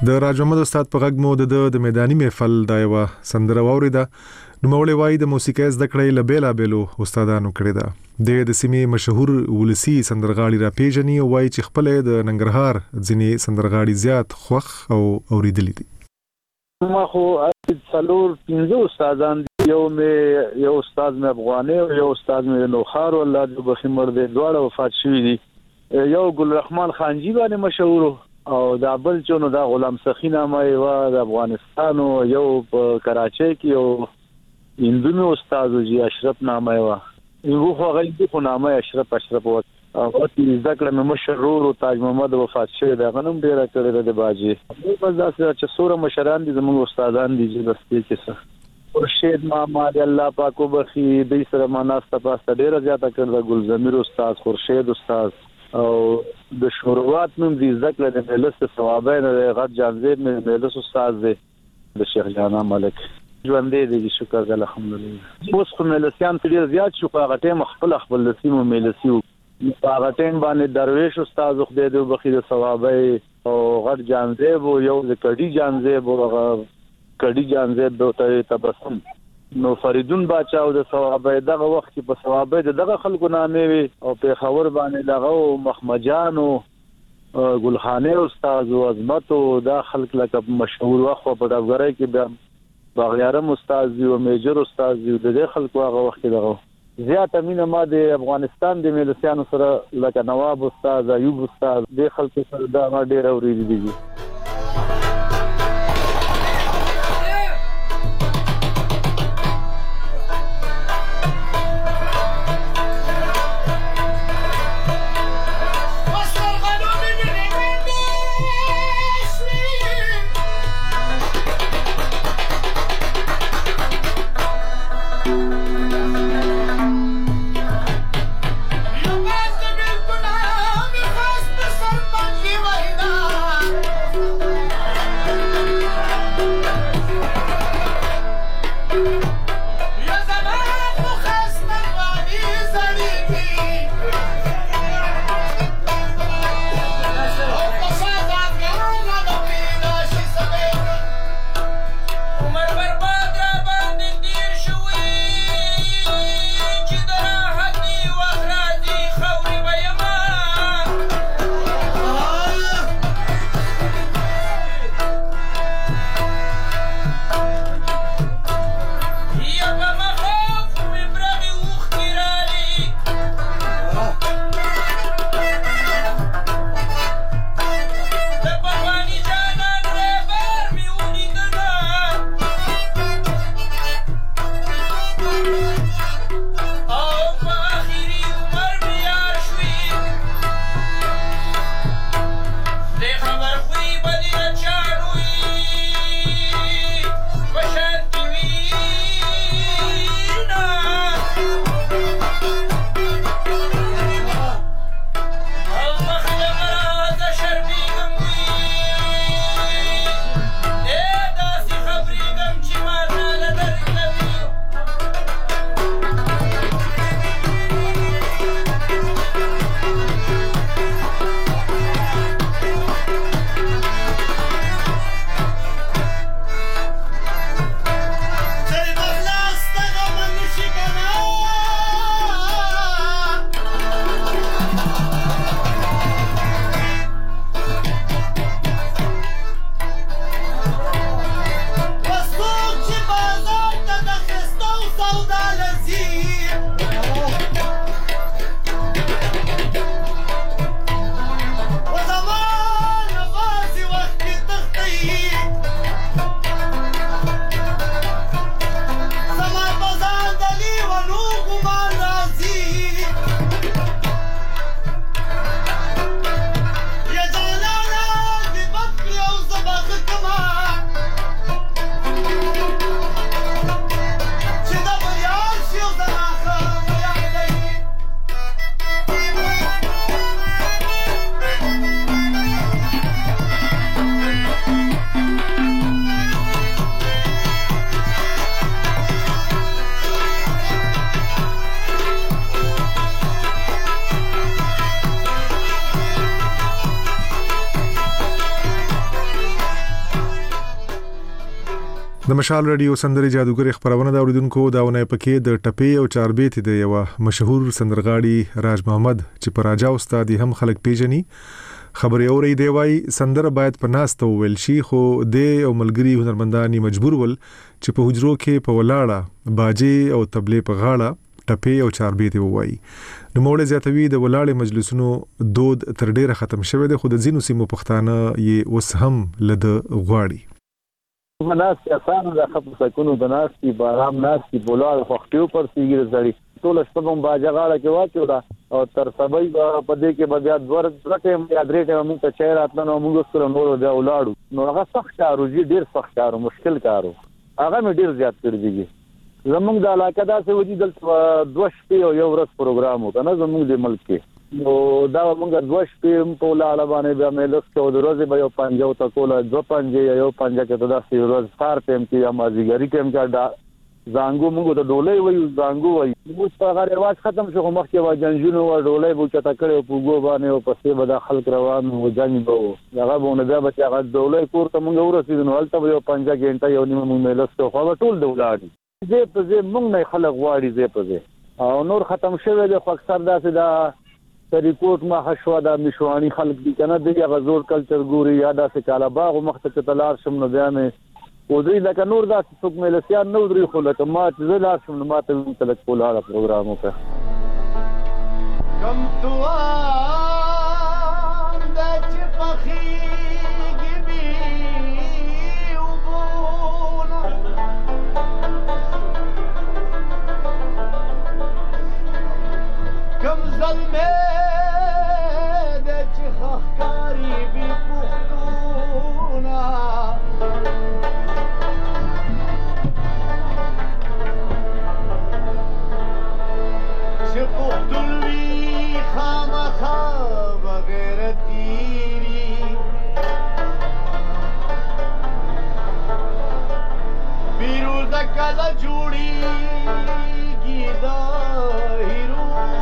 د راج محمد استاد په غږ مو د میداني محفل دا یو سندره واوریده. نو مولوی وای د موسیقي زده کړې لبیلا بیلو استادانو کړی دا. د سیمې مشهور ولسی سندرغاړي را پیژني او وای چې خپل د ننګرهار ځینې سندرغاړي زیات خوخ او اوریدلې دي. ما خو څلور 15 استادان یو استاد مې افغاني او یو استاد مې نوخار الله دې بخمر دې دواړه وفات شوي دي. یو ګل رحمان خانجی باندې مشهور او دا بل چونو دا غلام سخی نامه و د افغانستان او یو په کراچۍ کې یو هندونو استاد جی اشرف نامه و یو خو غلطي خو نامه اشرف و او چې ذکر مې مشهور او تاج محمد وفات شوی دا غنوم ډیره کړی د باجی بس دا چې سوره مشران دي زموږ استادان دي چې بس کې څه خورشید محمد الله پاک وبخي د سره ماناسته پاسته ډیره زیاته کړل ګل زمیر استاد خورشید استاد او د شروعات نوم دي ذکر د مجلس ثوابین د غټ جانزیب مجلس استاد دی د شیخ جانا ملک ژوندې دي شکر الحمدلله. اوس خو ملسیان ډیر زیات شو هغه ټیم خپل لسیمو ملسیو هغه ټیم باندې درویش استاد خدای دې وبخي د ثوابای او غټ جانزیب او یو د کډی جانزیب او کډی جانزیب د تبسم نو فریدون باچا او د ثوابای دغه وخت کې په ثوابای دغه خلکو نامې وي او په خبر باندې دغه محمدجان او ګلخانه استاد او عظمت او دا خلک لکه مشهور وخت په ډګرای کې باغیارم استاد او میجر استاد د دې خلکو هغه وخت دغه زیات امینه ما د افغانستان د ملسیانو سره لکه نواب استاد ایوب استاد د خلکو سره دا ډیر اوریدي دي. د مشال رادیو سندري جادوګر خبرونه دا اوریدونکو داونه پکې د ټپې او چاربېت د یو مشهور سندرغاړي راج محمد چې پر راجا استاد هم خلک پیژني خبري اوري دی وای سندره باید په ناستو ویل شي خو د او ملګری هنرمنداني مجبور ول چې په حجرو کې په ولاړه باجي او تبلې په غاړه ټپې او چاربېت وای نو موږ زیاتوي د ولاړې مجلسونو دود تر ډیره ختم شوه د خود ځینو سیمو پښتانه یې اوس هم لد غواړي ناس آسان د خپل سکونو د ناس کی بارام ناس کی بولار وختیو پر سیګر زړی ټول شپږم باجا غاړه کې واچو دا او تر سبای په دې کې بیا دور رټه یا درې ټیم موږ ته چیر اتنه موږ سره نور د ولاړو نو هغه سخت کارو ډیر سخت کارو مشکل کارو هغه مې ډیر زیات کړی دی زموږ د علاقې دا څه ودی دلته دوه شپې او یو ورځ پروګرام وکړه زموږ د ملک کې نو دا موږ دوه شپې په لاله باندې بیا مې لږ څو ورځې به یو پنځه او تکوله دو پنځه یو پنځه کې دا څه ورځ فار ټیم کې یا مازیګری ټیم کې دا زانګو موږ د ډولۍ وایو زانګو وایو موږ په هغه رواج ختم شو مخکې وا جنجونو و ډولۍ بو چتا کړو په ګو باندې او پسې به د خلک روان و جنګ بو هغه بونه دا به هغه ډولۍ کور ته موږ ورسېدو هلته یو 5 غنټه یو نیمه موږ ملسته خو ټول دولادي زه په زه موږ نه خلک غواړي زه په زه او نور ختم شوه د خو اکثر داسې دا ریپورت ما حشوا د مشوانی خلک دي کنه د غزور کلچر ګوري یا د کالا باغ مخته تلار شم نو بیا مې ودري لکه نور دا څوک ملسیان نو دري خو لکه ما چې زلار شم نو ما ته تلک کولا پروګرام وکړ کم دعا د چپخي ظلمه د چخخکاری بی پختونا چه پختلوی خامخا بغیر تیری بیروز کلا جوڑی گیدا ہیرو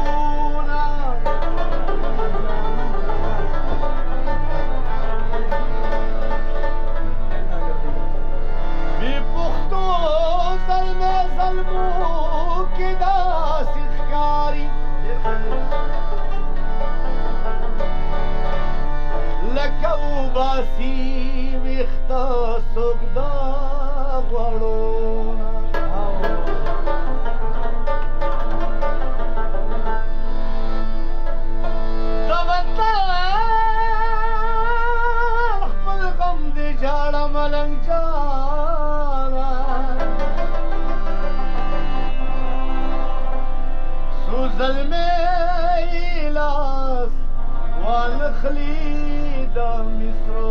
باسی ویختا سوگدا غړو دا وطن خپل غم دې جاړه ملنګ جاړه سو ظلمه لاس والخلی دا مصرو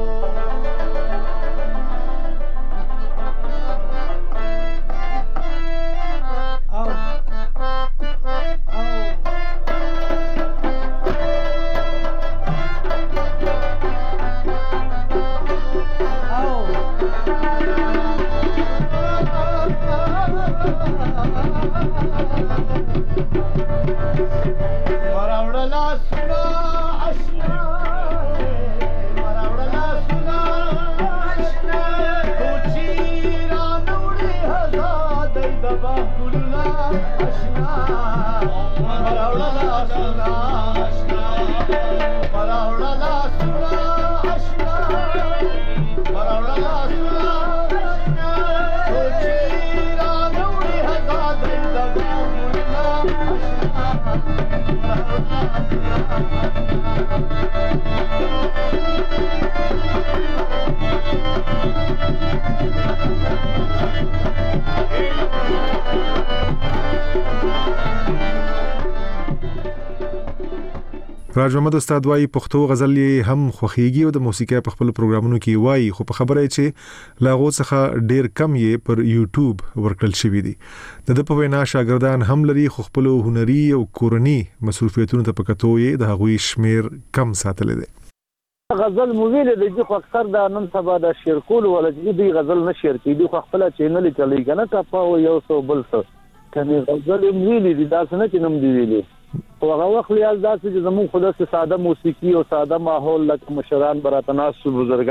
راج محمد استاد وايي پښتو غزل هم خوخيږي او د موسیقي په خپل پروګرامونو کې وايي خو په خبره چې لاغو څخه ډیر کم یې پر یوټیوب ورکړل شوی دی د په وینا شاګردان هم لري خو خپل هنري او کورني مصروفیتونو ته پکتو یې د هغوی شمیر کم ساتل دي غزل مویل د جو اکثر د نن سبا د شیر کول ولې دی غزل نشیر کی دی خو خپل چینل چلی کنه تاسو یو سو بل څه کني غزل مویل دي دا څنګه چې نم دی ویلي او هغه وخت لیاز داسې چې زموږ خود سره ساده موسیقي او ساده ماحول لکه مشران براتناس بزرگان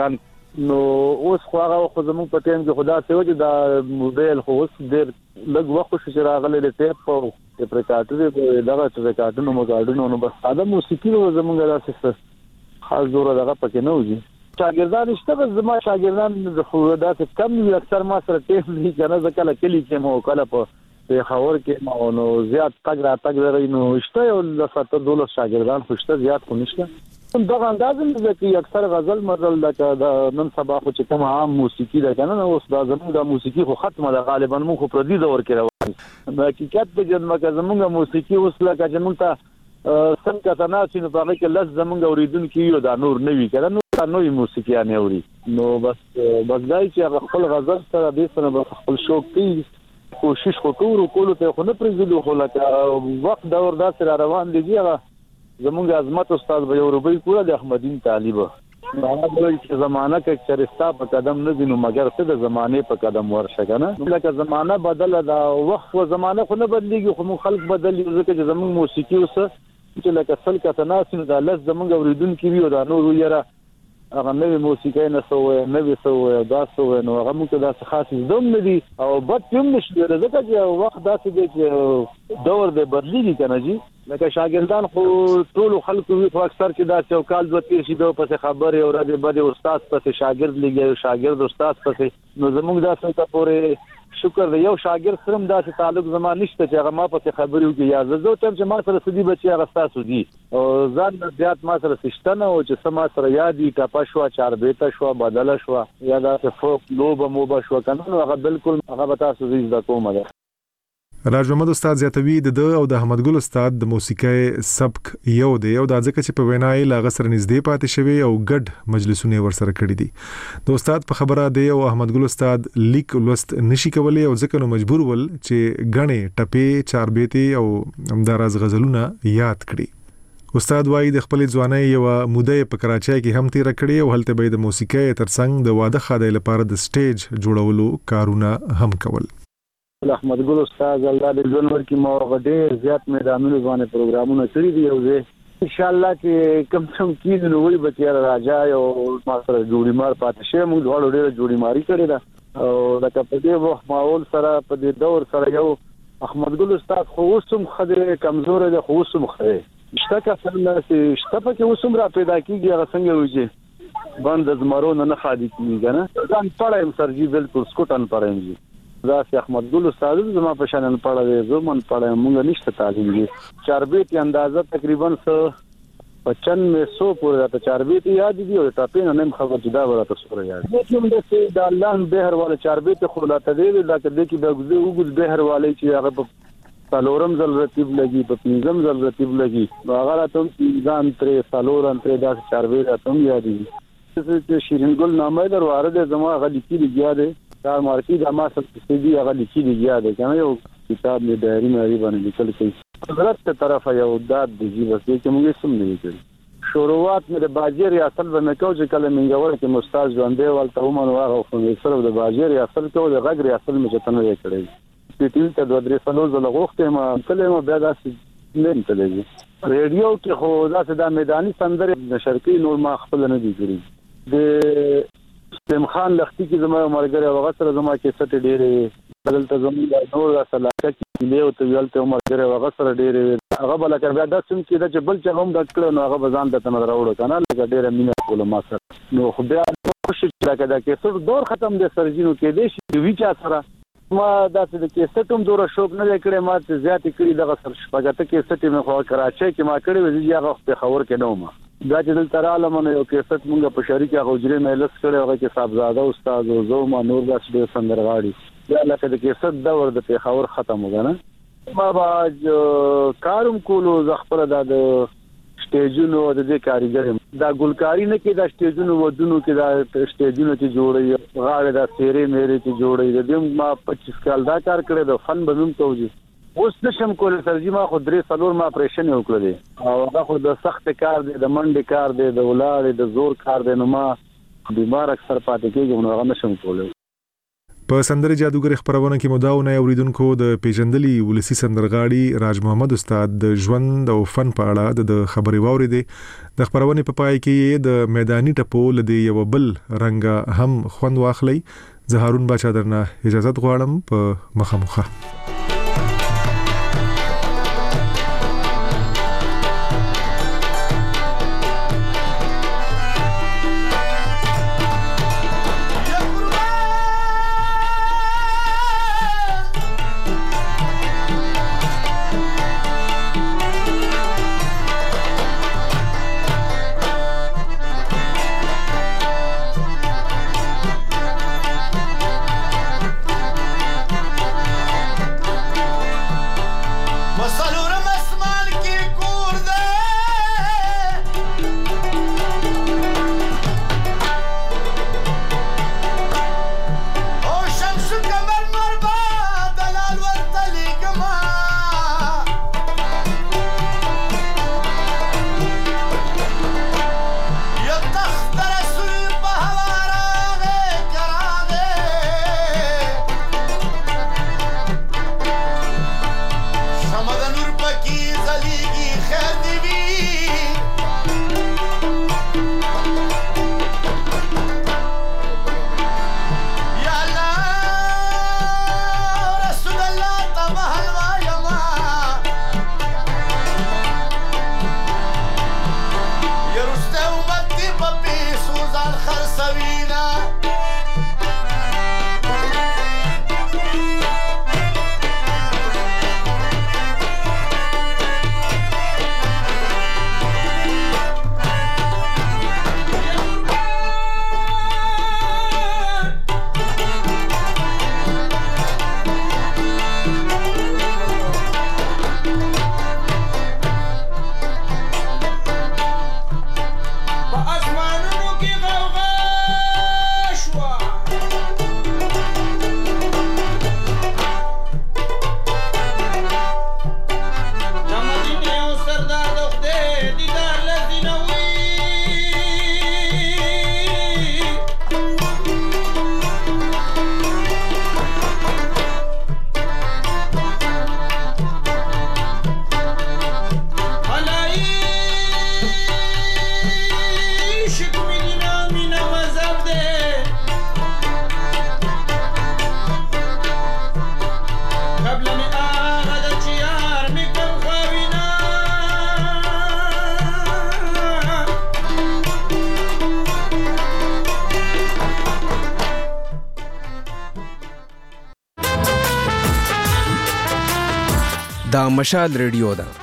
نو اوس خو هغه خو زموږ په ټیم کې خدا سيو چې دا موبایل خو اوس ډېر لږ وخت چې راغلی د ټیپ او د پریکاټر دغه ټریکاټونو موګاډونو نو بس دا موسیقي زموږ داسې خاص زور دغه پکې نه وځي شاګردان شته زما شاګردان خو دا کم وي اکثر ما سره ټیم نه کنه ځکه کلی کې مو کله په خاور کې نو زیات تګ را تګ لري نو شته یو لسته 12 شاګردان خوشته زیات خو نشته دا اندازم چې اکثر غزل مرل د نن سبا خو چې کوم عام موسیقي ده کنه اوس دا زموږ د موسیقي خو ختمه ده غالبا مونږ خو پر دې دور کې روان حقیقت په جنمه کې زموږ موسیقي اوس لکه چې مونږ ته څنګه تناسب په هغه کې لږ زموږ اوریدونکو یو دا نور نه وی کنه نو نوې موسیقي نه اوري نو بس دای چې خپل غزل سره د سره خپل شوق کوي کوشش وکړو کولو ته خو نه پرېږدو خو لکه وخت دور دا سره روان دی هغه زمونږ عظمت استاد به یو روبي کوله د احمدین طالب هغه وایي چې زمانہ کې چرستا په قدم نه دینو مگر څه د زمانه په قدم ورشه کنه لکه زمانہ بدله دا وخت و زمانہ خو نه بدلیږي خو خلک بدلی ځکه چې زمونږ موسیقي اوس چې لکه سل کا تناسب دا لږ زمونږ اوریدونکو ویو دا نور یره هغه نوې موسیقي نه سوې نوې سوې دا سوې نو هغه موږ دا خاص زوم نه دي او بد هم نشي ځکه چې وخت داسې دی چې دور به بدلیږي کنه جی لکه شاګردان خو ټول خلکو وی خو اکثر چې دا چوکال د تیر شي د پس خبرې او راځي بده استاد پس شاګرد لګي شاګرد استاد پس نو زموږ دا څنګه پورې شکر دی یو شاګرد سره دا تعلق زما نشته چې هغه ما پس خبرې وکي یا زه ته چې ما سره سدي بچي هغه تاسو دي او ځان زیات ما سره سشتنه او چې سما سره یادي ټاپا شو چار بیت شو بدل شو یا دا فوق لوب موبا شو کنه هغه بالکل هغه تاسو زیات د کومه راج محمد استاد زیاتوی د او د احمد ګل استاد د موسیقي سبک یو دی او د ځکه چې په وینای لا غسر نږدې پاتې شوی او ګډ مجلسونه ورسره کړی دي د استاد په خبره دی او احمد ګل استاد لیک لوست نشي کولای او ځکه نو مجبور ول چې غنې ټپې چار بیتي او همداراز غزلونه یاد کړي استاد وايي د خپل ځواني یو موده په کراچۍ کې هم تیر کړی او هلته به د موسیقي ترڅنګ د واده خاده لپاره د سټیج جوړولو کارونه هم کول احمد ګل استاد الله دې ژوند ورکړي مو غډې زیات میدانونو باندې پروګرامونه کړی دي او زه ان شاء الله چې کم څه کېږي نو وي به راځي او ما سره جوړی مار پاتې شه موږ ډېر ډېر جوړی ماری کړی دا او لکه په دې وخت ماحول سره په دې دور سره یو احمد ګل استاد خو اوسم خدای کمزور دی خو اوسم خدای شته کا څنګه چې شته په کې اوسم را پیدا کیږي هغه څنګه وځي باندې زمرو نه خادي کیږي نه ځان پړایم سرجی بالکل سکوټن پړایم جی دا چې احمد ګل استاد زما په شان پړاوي زمون پړایم مونږ نشته تعلیم دي چاربېت اندازه تقریبا 9500 پورې د چاربېت یاد دي او ټاپین نه خبر جدا ورته سره یاد دي کوم د الله بهر والا چاربېت خلاته دی لکه د کې د وګړو بهر والا چې هغه په سالورم زل رتیب لګي په پنځم زل رتیب لګي هغه راته ځان ترې سالورم ترې دا چاربېت اتم یاد دي چې شیرین ګل نامه در وارد زما غلي کې یاد دي کار مارکی د ما سره سيدي هغه لیکي دی یاد کنه یو کتاب می ډایری مې باندې لیکل کوي حضرت ته طرفه یو داد دی بس چې موږ سم نه کړی شروعات مې د باجر اصل به مې کوم چې کله منګور کې مستاز ژوندې ولته ومن واغه خو سره د باجر اصل کو د غږ اصل مې چتنه کړی سټیل ته د درې سلو زله غوښته ما کله ما بیا داسې نه تللی ریډیو کې خو داسې د میداني سندره د شرقي نور ما خپل نه دی کړی د سیم خان لختي کې زما مرګره وغه سره زما کې ست ډېرې بدلته زما نور سلاکه کې له او ته ویلته مرګره وغه سره ډېرې هغه بل کړ بیا د سم کې د بل چې هم ډکړو نو هغه بزان د تنه راوړو کنه لکه ډېره مینه کوله ما سره نو خو بیا خوشی چې دا کې څو دور ختم دي سرجینو کې دي چې ویچا سره ما داسې د کې ستوم دوره شوق نه کړې ما ته زیات کړی دغه سر شپږته کې ستې مې خو کراچۍ کې ما کړې وځي هغه په خبر کې نو ما دا چې دل تراله مونږ یو کې ست مونږ په شریک غوجره مېلس کړو هغه کې صاحبزاده استاد او زو ما نور داس ډېر سندرغاړي دا لکه د کې ست دور د پیښور ختم وګنه ما باج کارم کولو زخپل د سټیجونو د دې کاریګر دا ګلکاری نه کې دا سټیجونو ودونو کې دا سټیجونو چې جوړي غاړه دا سیرې مېرې چې جوړي د دې ما 25 کال دا کار کړی د فن بنوم توجي اوس نشم کولای سرجی ما خو درې څلور ما اپریشن وکړل او هغه خو د سخت کار دی د منډه کار دی د ولار د زور کار دی نو ما بیمار اکثر پاتې کېږم نو هغه نشم کولای په سندره جادوګر خبرونه کې مداونه اوریدونکو د پیژندلي ولسی سندرغاړي راج محمد استاد د ژوند او فن په اړه د خبرې واوریدې. د خبرونه په پای کې د میداني ټپو لدی یو بل رنګ هم خوند واخلي. زه هارون باچا درنه اجازه غواړم په مخه. دا مشال ریډیو ده